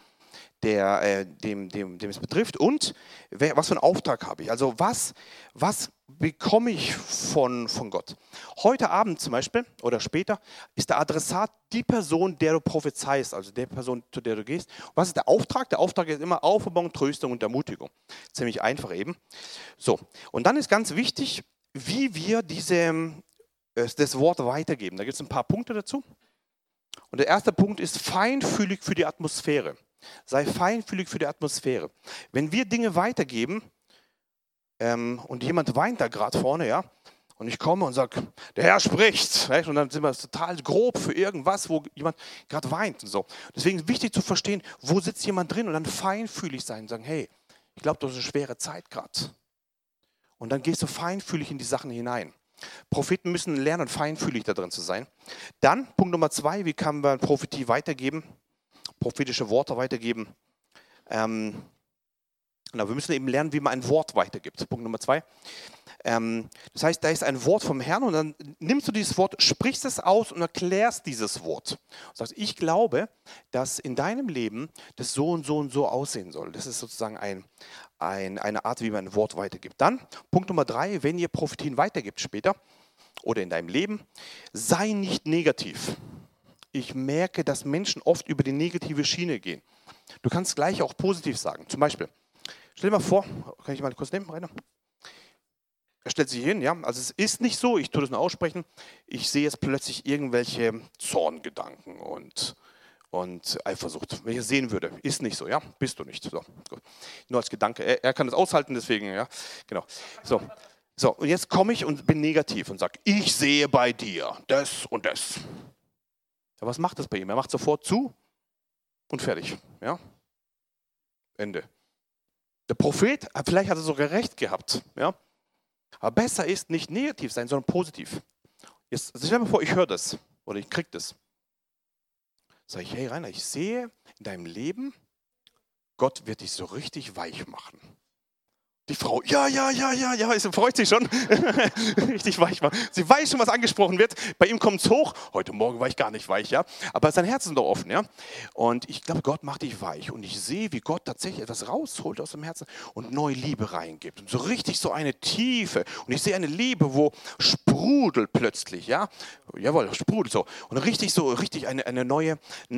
dem es betrifft und was für einen Auftrag habe ich? Also was bekomme ich von Gott? Heute Abend zum Beispiel oder später ist der Adressat die Person, der du prophezeist, also der Person, zu der du gehst. Was ist der Auftrag? Der Auftrag ist immer Auferbauung, Tröstung und Ermutigung. Ziemlich einfach eben. So, und dann ist ganz wichtig, wie wir das Wort weitergeben. Da gibt es ein paar Punkte dazu. Und der erste Punkt ist feinfühlig für die Atmosphäre. Sei feinfühlig für die Atmosphäre. Wenn wir Dinge weitergeben und jemand weint da gerade vorne, ja, und ich komme und sage, der Herr spricht, recht? Und dann sind wir total grob für irgendwas, wo jemand gerade weint und so. Deswegen ist wichtig zu verstehen, wo sitzt jemand drin und dann feinfühlig sein und sagen, hey, ich glaube, das ist eine schwere Zeit gerade. Und dann gehst du feinfühlig in die Sachen hinein. Propheten müssen lernen, feinfühlig da drin zu sein. Dann, Punkt Nummer 2, wie kann man Prophetie weitergeben? Prophetische Worte weitergeben. Wir müssen eben lernen, wie man ein Wort weitergibt. Punkt Nummer 2. Das heißt, da ist ein Wort vom Herrn und dann nimmst du dieses Wort, sprichst es aus und erklärst dieses Wort. Und sagst, ich glaube, dass in deinem Leben das so und so und so aussehen soll. Das ist sozusagen eine Art, wie man ein Wort weitergibt. Dann, Punkt Nummer 3, wenn ihr Prophetien weitergibt später oder in deinem Leben, sei nicht negativ. Ich merke, dass Menschen oft über die negative Schiene gehen. Du kannst gleich auch positiv sagen. Zum Beispiel, stell dir mal vor, kann ich mal kurz nehmen, Rainer? Er stellt sich hin, ja. Also es ist nicht so, ich tue das nur aussprechen, ich sehe jetzt plötzlich irgendwelche Zorngedanken und Eifersucht. Wenn ich es sehen würde, ist nicht so, ja. Bist du nicht. So, gut. Nur als Gedanke. Er kann das aushalten, deswegen, ja. Genau. So, und jetzt komme ich und bin negativ und sage, ich sehe bei dir das und das. Ja, was macht das bei ihm? Er macht sofort zu und fertig. Ja? Ende. Der Prophet, vielleicht hat er sogar recht gehabt. Ja? Aber besser ist nicht negativ sein, sondern positiv. Jetzt stell dir mal vor, ich höre das oder ich kriege das. Sag ich, hey Rainer, ich sehe in deinem Leben, Gott wird dich so richtig weich machen. Die Frau, ja, sie freut sich schon. Richtig weich machen. Sie weiß schon, was angesprochen wird. Bei ihm kommt es hoch. Heute Morgen war ich gar nicht weich, ja. Aber sein Herz ist doch offen, ja. Und ich glaube, Gott macht dich weich. Und ich sehe, wie Gott tatsächlich etwas rausholt aus dem Herzen und neue Liebe reingibt. Und so richtig so eine Tiefe. Und ich sehe eine Liebe, wo sprudelt plötzlich, ja. Jawohl, sprudelt so. Und richtig eine neue,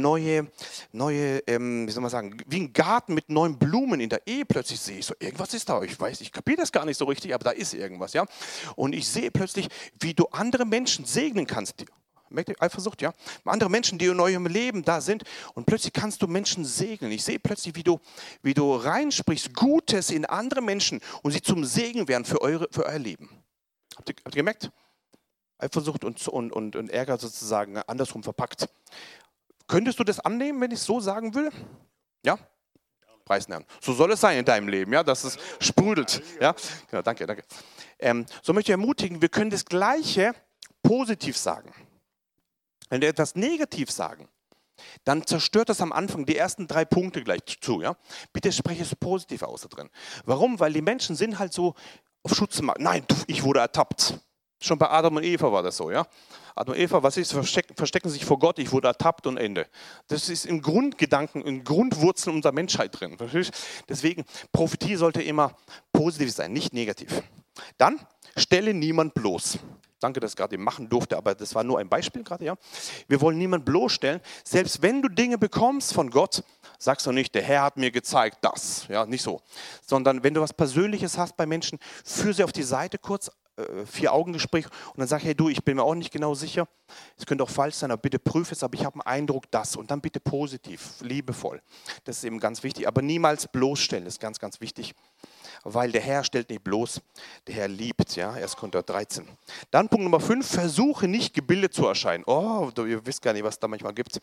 wie soll man sagen, wie ein Garten mit neuen Blumen in der Ehe. Plötzlich sehe ich so, irgendwas ist da. Ich kapiere das gar nicht so richtig, aber da ist irgendwas, ja. Und ich sehe plötzlich, wie du andere Menschen segnen kannst. Merkt ihr Eifersucht, ja? Andere Menschen, die in eurem Leben da sind und plötzlich kannst du Menschen segnen. Ich sehe plötzlich, wie du reinsprichst, Gutes in andere Menschen und sie zum Segen werden für euer Leben. Habt ihr gemerkt? Eifersucht und Ärger sozusagen andersrum verpackt. Könntest du das annehmen, wenn ich es so sagen will? Ja? Preisen Herrn. So soll es sein in deinem Leben, ja, dass es sprudelt. Ja? Genau, danke. So möchte ich ermutigen, wir können das Gleiche positiv sagen. Wenn wir etwas negativ sagen, dann zerstört das am Anfang die ersten 3 Punkte gleich zu. Ja? Bitte spreche es positiv aus da drin. Warum? Weil die Menschen sind halt so auf Schutzmarkt. Nein, ich wurde ertappt. Schon bei Adam und Eva war das so, ja. Adam und Eva, was ist, verstecken sich vor Gott, ich wurde ertappt und Ende. Das ist im Grundgedanken, in Grundwurzeln unserer Menschheit drin. Deswegen, Prophetie sollte immer positiv sein, nicht negativ. Dann, stelle niemand bloß. Danke, dass ich gerade eben machen durfte, aber das war nur ein Beispiel gerade, ja. Wir wollen niemand bloßstellen. Selbst wenn du Dinge bekommst von Gott, sagst du nicht, der Herr hat mir gezeigt das, ja, nicht so. Sondern wenn du was Persönliches hast bei Menschen, führe sie auf die Seite kurz, 4-Augen-Gespräch und dann sag, hey du, ich bin mir auch nicht genau sicher, es könnte auch falsch sein, aber bitte prüfe es, aber ich habe einen Eindruck, das und dann bitte positiv, liebevoll. Das ist eben ganz wichtig, aber niemals bloßstellen, das ist ganz, ganz wichtig, weil der Herr stellt nicht bloß, der Herr liebt, ja, 1. Korinther 13. Dann Punkt Nummer 5, versuche nicht gebildet zu erscheinen. Oh, ihr wisst gar nicht, was da manchmal gibt.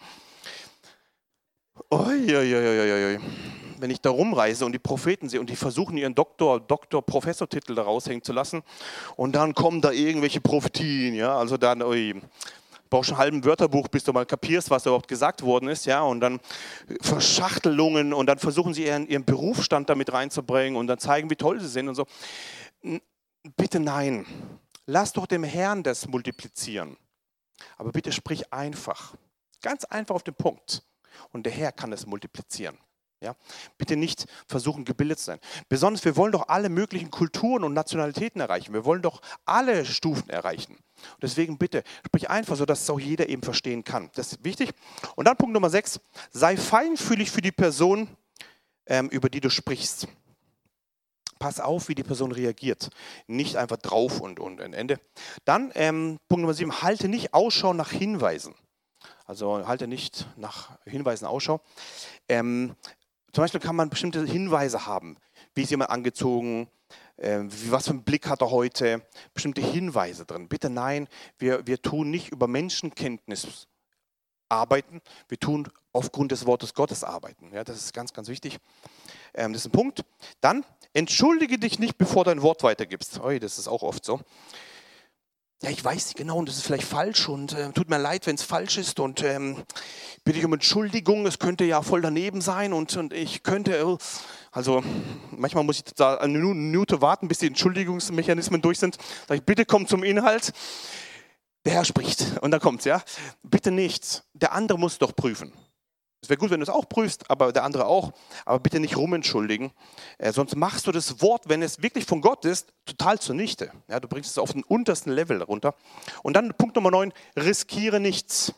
Oi. Wenn ich da rumreise und die Propheten sehe und die versuchen ihren Professortitel da raushängen zu lassen und dann kommen da irgendwelche Prophetien, ja, also dann, brauchst schon ein halben Wörterbuch, bis du mal kapierst, was da überhaupt gesagt worden ist, ja, und dann Verschachtelungen und dann versuchen sie ihren Berufsstand damit reinzubringen und dann zeigen, wie toll sie sind und so. Bitte nein, lass doch dem Herrn das multiplizieren, aber bitte sprich einfach, ganz einfach auf den Punkt und der Herr kann das multiplizieren. Ja, bitte nicht versuchen, gebildet zu sein. Besonders, wir wollen doch alle möglichen Kulturen und Nationalitäten erreichen. Wir wollen doch alle Stufen erreichen. Und deswegen bitte, sprich einfach, sodass es auch jeder eben verstehen kann. Das ist wichtig. Und dann Punkt Nummer 6, sei feinfühlig für die Person, über die du sprichst. Pass auf, wie die Person reagiert. Nicht einfach drauf und ein Ende. Dann Punkt Nummer 7, halte nicht Ausschau nach Hinweisen. Also halte nicht nach Hinweisen Ausschau. Zum Beispiel kann man bestimmte Hinweise haben. Wie ist jemand angezogen? Was für einen Blick hat er heute? Bestimmte Hinweise drin. Bitte nein, wir tun nicht über Menschenkenntnis arbeiten. Wir tun aufgrund des Wortes Gottes arbeiten. Ja, das ist ganz, ganz wichtig. Das ist ein Punkt. Dann, entschuldige dich nicht, bevor du ein Wort weitergibst. Das ist auch oft so. Ja, ich weiß nicht genau und das ist vielleicht falsch und tut mir leid, wenn es falsch ist und bitte ich um Entschuldigung, es könnte ja voll daneben sein und ich könnte, also manchmal muss ich da eine Minute warten, bis die Entschuldigungsmechanismen durch sind. Sag ich, bitte komm zum Inhalt. Der Herr spricht und dann kommt's, ja. Bitte nicht, der andere muss doch prüfen. Es wäre gut, wenn du es auch prüfst, aber der andere auch. Aber bitte nicht rumentschuldigen. Sonst machst du das Wort, wenn es wirklich von Gott ist, total zunichte. Ja, du bringst es auf den untersten Level runter. Und dann Punkt Nummer 9, riskiere nichts.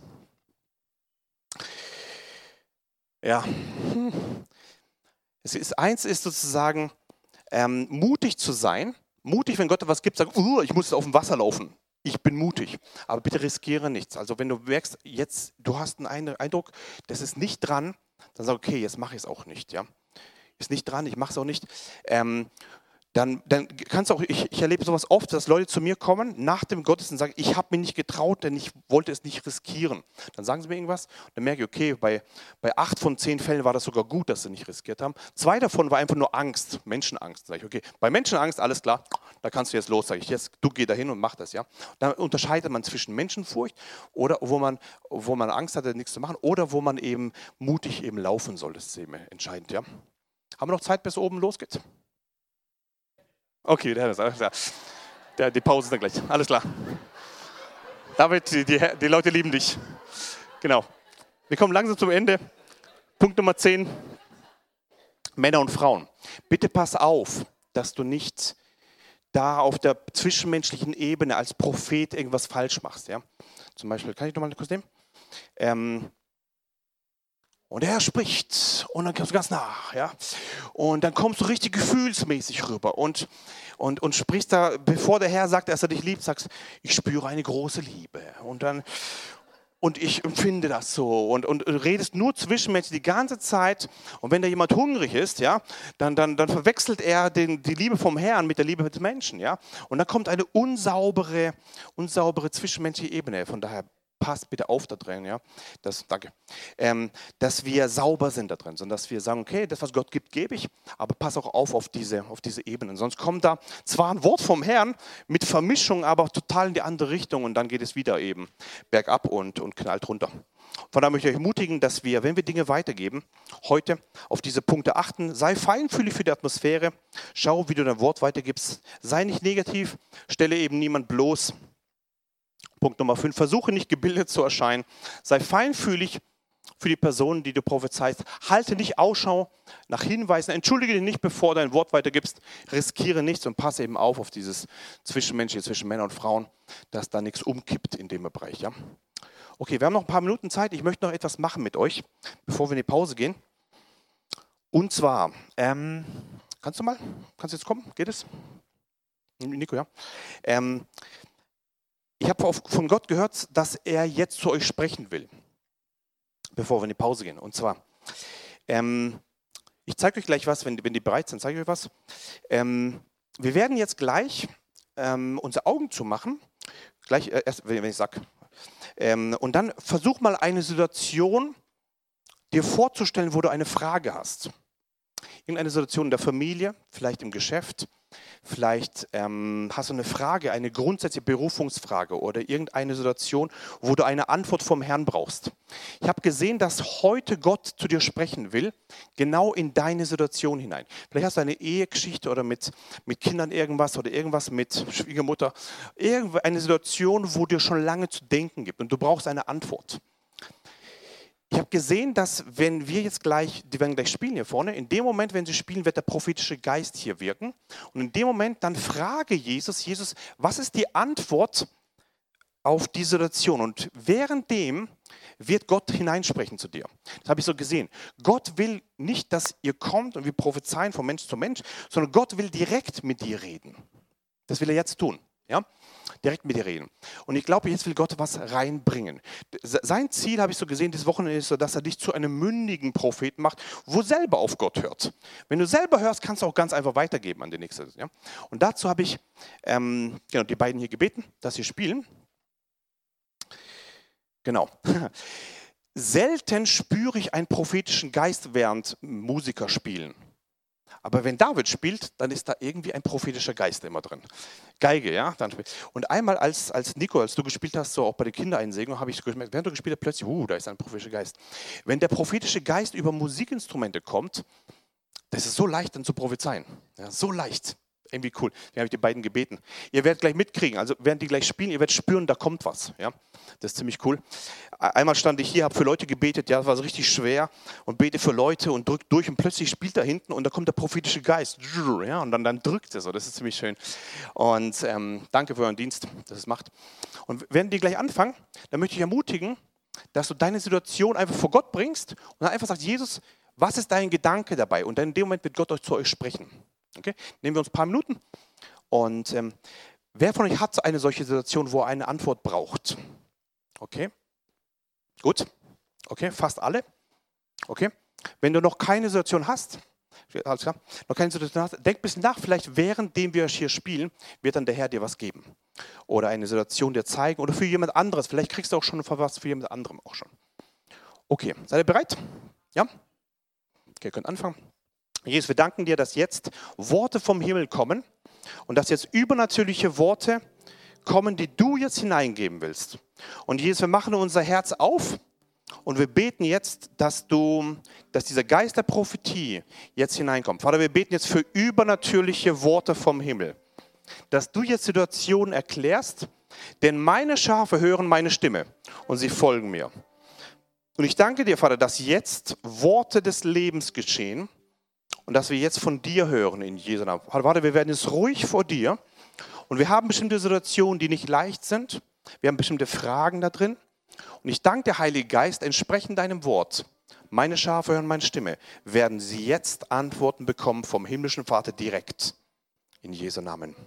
Ja. Eins ist sozusagen, mutig zu sein. Mutig, wenn Gott etwas gibt, sagen, ich muss auf dem Wasser laufen. Ich bin mutig, aber bitte riskiere nichts. Also wenn du merkst, jetzt, du hast einen Eindruck, das ist nicht dran, dann sag, okay, jetzt mache ich es auch nicht. Ja? Ist nicht dran, ich mache es auch nicht. Dann kannst du auch, ich erlebe sowas oft, dass Leute zu mir kommen nach dem Gottesdienst und sagen, ich habe mir nicht getraut, denn ich wollte es nicht riskieren. Dann sagen sie mir irgendwas und dann merke ich, okay, bei 8 von 10 Fällen war das sogar gut, dass sie nicht riskiert haben. 2 davon war einfach nur Angst, Menschenangst. Dann sage ich, okay, bei Menschenangst, alles klar, da kannst du jetzt los, sage ich, jetzt, du geh dahin und mach das, ja. Da unterscheidet man zwischen Menschenfurcht oder wo man Angst hatte, nichts zu machen, oder wo man eben mutig eben laufen soll, das ist eben entscheidend, ja. Haben wir noch Zeit, bis oben losgeht? Okay, der Herr ist alles klar. Die Pause ist dann gleich, alles klar. David, die Leute lieben dich. Genau. Wir kommen langsam zum Ende. Punkt Nummer 10. Männer und Frauen. Bitte pass auf, dass du nicht da auf der zwischenmenschlichen Ebene als Prophet irgendwas falsch machst. Ja? Zum Beispiel, kann ich nochmal kurz nehmen? Und der Herr spricht und dann kommst du ganz nah. Ja? Und dann kommst du richtig gefühlsmäßig rüber und sprichst da, bevor der Herr sagt, dass er dich liebt, sagst, ich spüre eine große Liebe. Und ich empfinde das so und redest nur zwischenmenschlich die ganze Zeit. Und wenn da jemand hungrig ist, ja, dann verwechselt er die Liebe vom Herrn mit der Liebe des Menschen. Ja? Und dann kommt eine unsaubere zwischenmenschliche Ebene. Von daher passt bitte auf da drin. Ja? Danke. Dass wir sauber sind da drin, sondern dass wir sagen, okay, das, was Gott gibt, gebe ich, aber pass auch auf diese Ebenen. Sonst kommt da zwar ein Wort vom Herrn mit Vermischung, aber auch total in die andere Richtung und dann geht es wieder eben bergab und knallt runter. Von daher möchte ich euch ermutigen, dass wir, wenn wir Dinge weitergeben, heute auf diese Punkte achten. Sei feinfühlig für die Atmosphäre. Schau, wie du dein Wort weitergibst. Sei nicht negativ. Stelle eben niemand bloß. Punkt Nummer 5. Versuche nicht gebildet zu erscheinen. Sei feinfühlig für die Personen, die du prophezeist. Halte nicht Ausschau nach Hinweisen. Entschuldige dich nicht, bevor du dein Wort weitergibst. Riskiere nichts und passe eben auf dieses Zwischenmenschliche zwischen Männern und Frauen, dass da nichts umkippt in dem Bereich. Ja? Okay, wir haben noch ein paar Minuten Zeit. Ich möchte noch etwas machen mit euch, bevor wir in die Pause gehen. Und zwar, kannst du jetzt kommen? Geht es? Nico, ja. Ich habe von Gott gehört, dass er jetzt zu euch sprechen will, bevor wir in die Pause gehen. Und zwar, ich zeige euch gleich was, wenn die bereit sind, zeige ich euch was. Wir werden jetzt gleich unsere Augen zumachen, gleich erst, wenn ich sage. Und dann versuch mal eine Situation dir vorzustellen, wo du eine Frage hast. Irgendeine Situation in der Familie, vielleicht im Geschäft, vielleicht hast du eine Frage, eine grundsätzliche Berufungsfrage oder irgendeine Situation, wo du eine Antwort vom Herrn brauchst. Ich habe gesehen, dass heute Gott zu dir sprechen will, genau in deine Situation hinein. Vielleicht hast du eine Ehegeschichte oder mit Kindern irgendwas oder irgendwas mit Schwiegermutter. Eine Situation, wo dir schon lange zu denken gibt und du brauchst eine Antwort. Ich habe gesehen, dass wenn wir jetzt die werden gleich spielen hier vorne, in dem Moment, wenn sie spielen, wird der prophetische Geist hier wirken. Und in dem Moment dann frage Jesus, was ist die Antwort auf die Situation? Und währenddem wird Gott hineinsprechen zu dir. Das habe ich so gesehen. Gott will nicht, dass ihr kommt und wir prophezeien von Mensch zu Mensch, sondern Gott will direkt mit dir reden. Das will er jetzt tun. Ja? Direkt mit dir reden. Und ich glaube, jetzt will Gott was reinbringen. Sein Ziel, habe ich so gesehen, dieses Wochenende ist so, dass er dich zu einem mündigen Propheten macht, wo selber auf Gott hört. Wenn du selber hörst, kannst du auch ganz einfach weitergeben an den Nächsten. Ja? Und dazu habe ich die beiden hier gebeten, dass sie spielen. Genau. Selten spüre ich einen prophetischen Geist während Musiker spielen. Aber wenn David spielt, dann ist da irgendwie ein prophetischer Geist immer drin. Geige, ja. Und einmal als Nico, als du gespielt hast, so auch bei der Kindereinsegnung, habe ich gemerkt, während du gespielt hast, plötzlich, da ist ein prophetischer Geist. Wenn der prophetische Geist über Musikinstrumente kommt, das ist so leicht dann zu prophezeien. Ja, so leicht. Irgendwie cool. Wir haben die beiden gebeten. Ihr werdet gleich mitkriegen, also während die gleich spielen, ihr werdet spüren, da kommt was. Ja? Das ist ziemlich cool. Einmal stand ich hier, habe für Leute gebetet, ja, das war so richtig schwer und bete für Leute und drückt durch und plötzlich spielt da hinten und da kommt der prophetische Geist. Ja, und dann drückt er so, das ist ziemlich schön. Und danke für euren Dienst, dass es macht. Und wenn die gleich anfangen, dann möchte ich ermutigen, dass du deine Situation einfach vor Gott bringst und dann einfach sagst, Jesus, was ist dein Gedanke dabei? Und dann in dem Moment wird Gott zu euch sprechen. Okay? Nehmen wir uns ein paar Minuten und wer von euch hat eine solche Situation, wo er eine Antwort braucht? Okay, gut, okay, fast alle. Okay, wenn du noch keine Situation hast, alles klar, denk ein bisschen nach, vielleicht währenddem wir hier spielen, wird dann der Herr dir was geben. Oder eine Situation dir zeigen oder für jemand anderes, vielleicht kriegst du auch schon was für jemand anderem auch schon. Okay, seid ihr bereit? Ja? Okay, ihr könnt anfangen. Jesus, wir danken dir, dass jetzt Worte vom Himmel kommen, und dass jetzt übernatürliche Worte kommen, die du jetzt hineingeben willst. Und Jesus, wir machen unser Herz auf und wir beten jetzt, dass dieser Geist der Prophetie jetzt hineinkommt. Vater, wir beten jetzt für übernatürliche Worte vom Himmel, dass du jetzt Situationen erklärst, denn meine Schafe hören meine Stimme und sie folgen mir. Und ich danke dir, Vater, dass jetzt Worte des Lebens geschehen und dass wir jetzt von dir hören in Jesu Namen. Vater, wir werden jetzt ruhig vor dir und wir haben bestimmte Situationen, die nicht leicht sind. Wir haben bestimmte Fragen da drin. Und ich danke dir, Heilige Geist, entsprechend deinem Wort. Meine Schafe hören meine Stimme. Werden sie jetzt Antworten bekommen vom himmlischen Vater direkt. In Jesu Namen.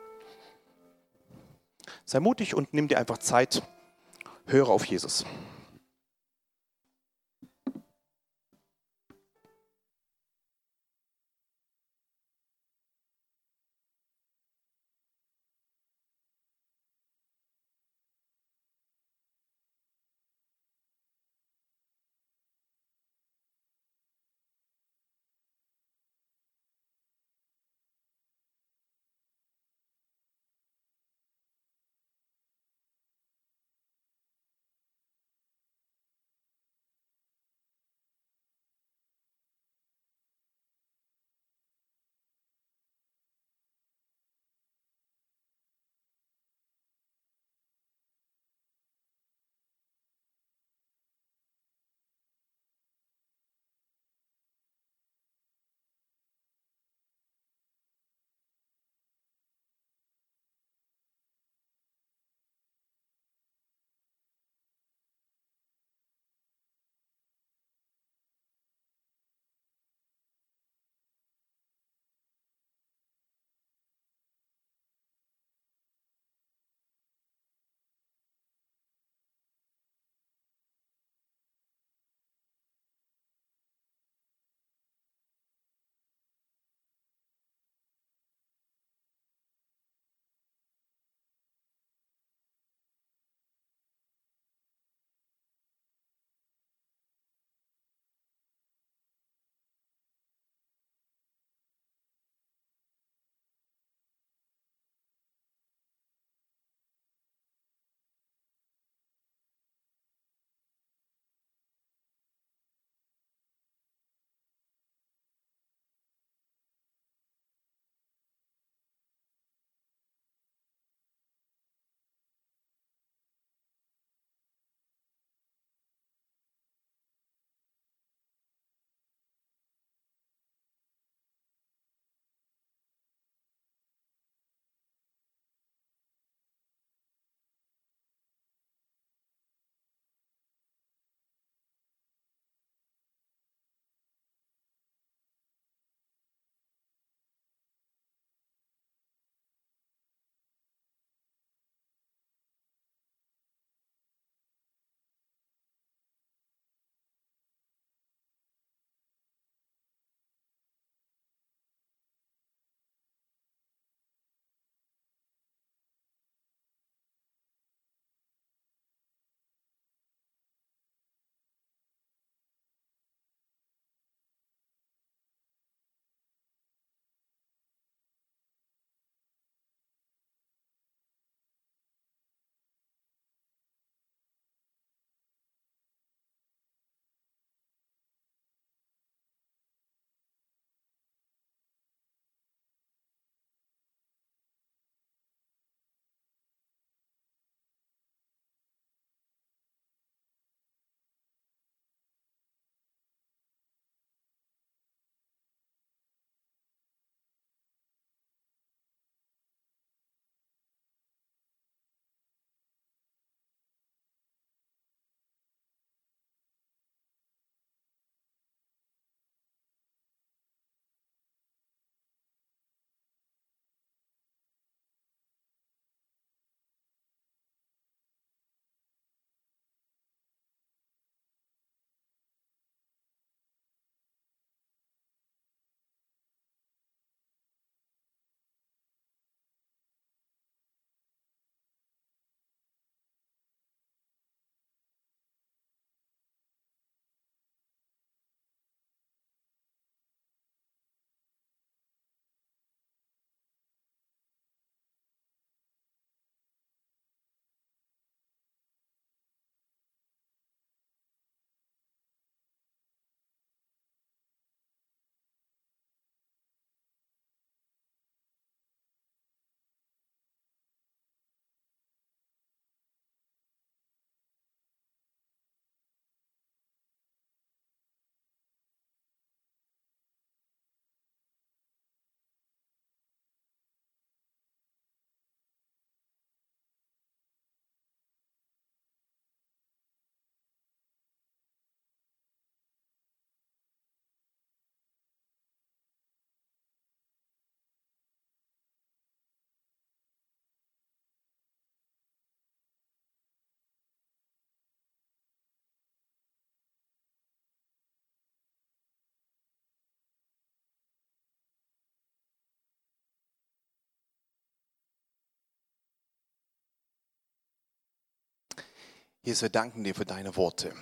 Sei mutig und nimm dir einfach Zeit. Höre auf Jesus. Jesus, wir danken dir für deine Worte,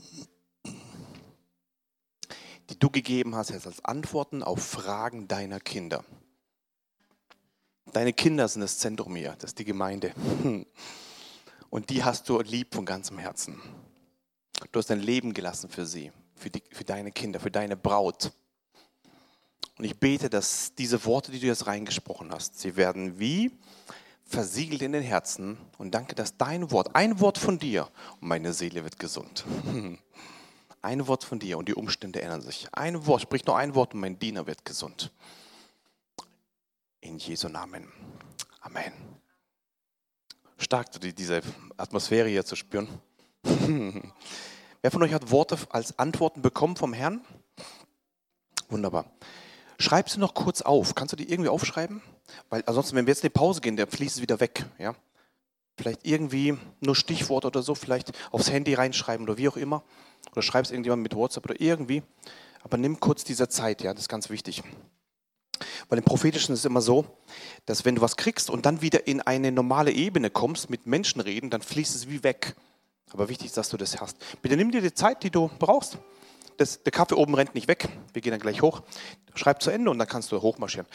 die du gegeben hast jetzt als Antworten auf Fragen deiner Kinder. Deine Kinder sind das Zentrum hier, das ist die Gemeinde. Und die hast du lieb von ganzem Herzen. Du hast dein Leben gelassen für sie, für deine Kinder, für deine Braut. Und ich bete, dass diese Worte, die du jetzt reingesprochen hast, sie werden wie versiegelt in den Herzen. Und danke, dass dein Wort, ein Wort von dir, und meine Seele wird gesund. Ein Wort von dir und die Umstände ändern sich. Ein Wort, sprich nur ein Wort und mein Diener wird gesund. In Jesu Namen. Amen. Stark, diese Atmosphäre hier zu spüren. Wer von euch hat Worte als Antworten bekommen vom Herrn? Wunderbar. Schreib sie noch kurz auf. Kannst du die irgendwie aufschreiben? Weil ansonsten, wenn wir jetzt in die Pause gehen, dann fließt es wieder weg. Ja? Vielleicht irgendwie nur Stichwort oder so, vielleicht aufs Handy reinschreiben oder wie auch immer. Oder schreib es irgendjemand mit WhatsApp oder irgendwie. Aber nimm kurz diese Zeit, ja, das ist ganz wichtig. Weil im Prophetischen ist es immer so, dass wenn du was kriegst und dann wieder in eine normale Ebene kommst, mit Menschen reden, dann fließt es wie weg. Aber wichtig ist, dass du das hast. Bitte nimm dir die Zeit, die du brauchst. Der Kaffee oben rennt nicht weg. Wir gehen dann gleich hoch. Schreib zu Ende und dann kannst du hochmarschieren.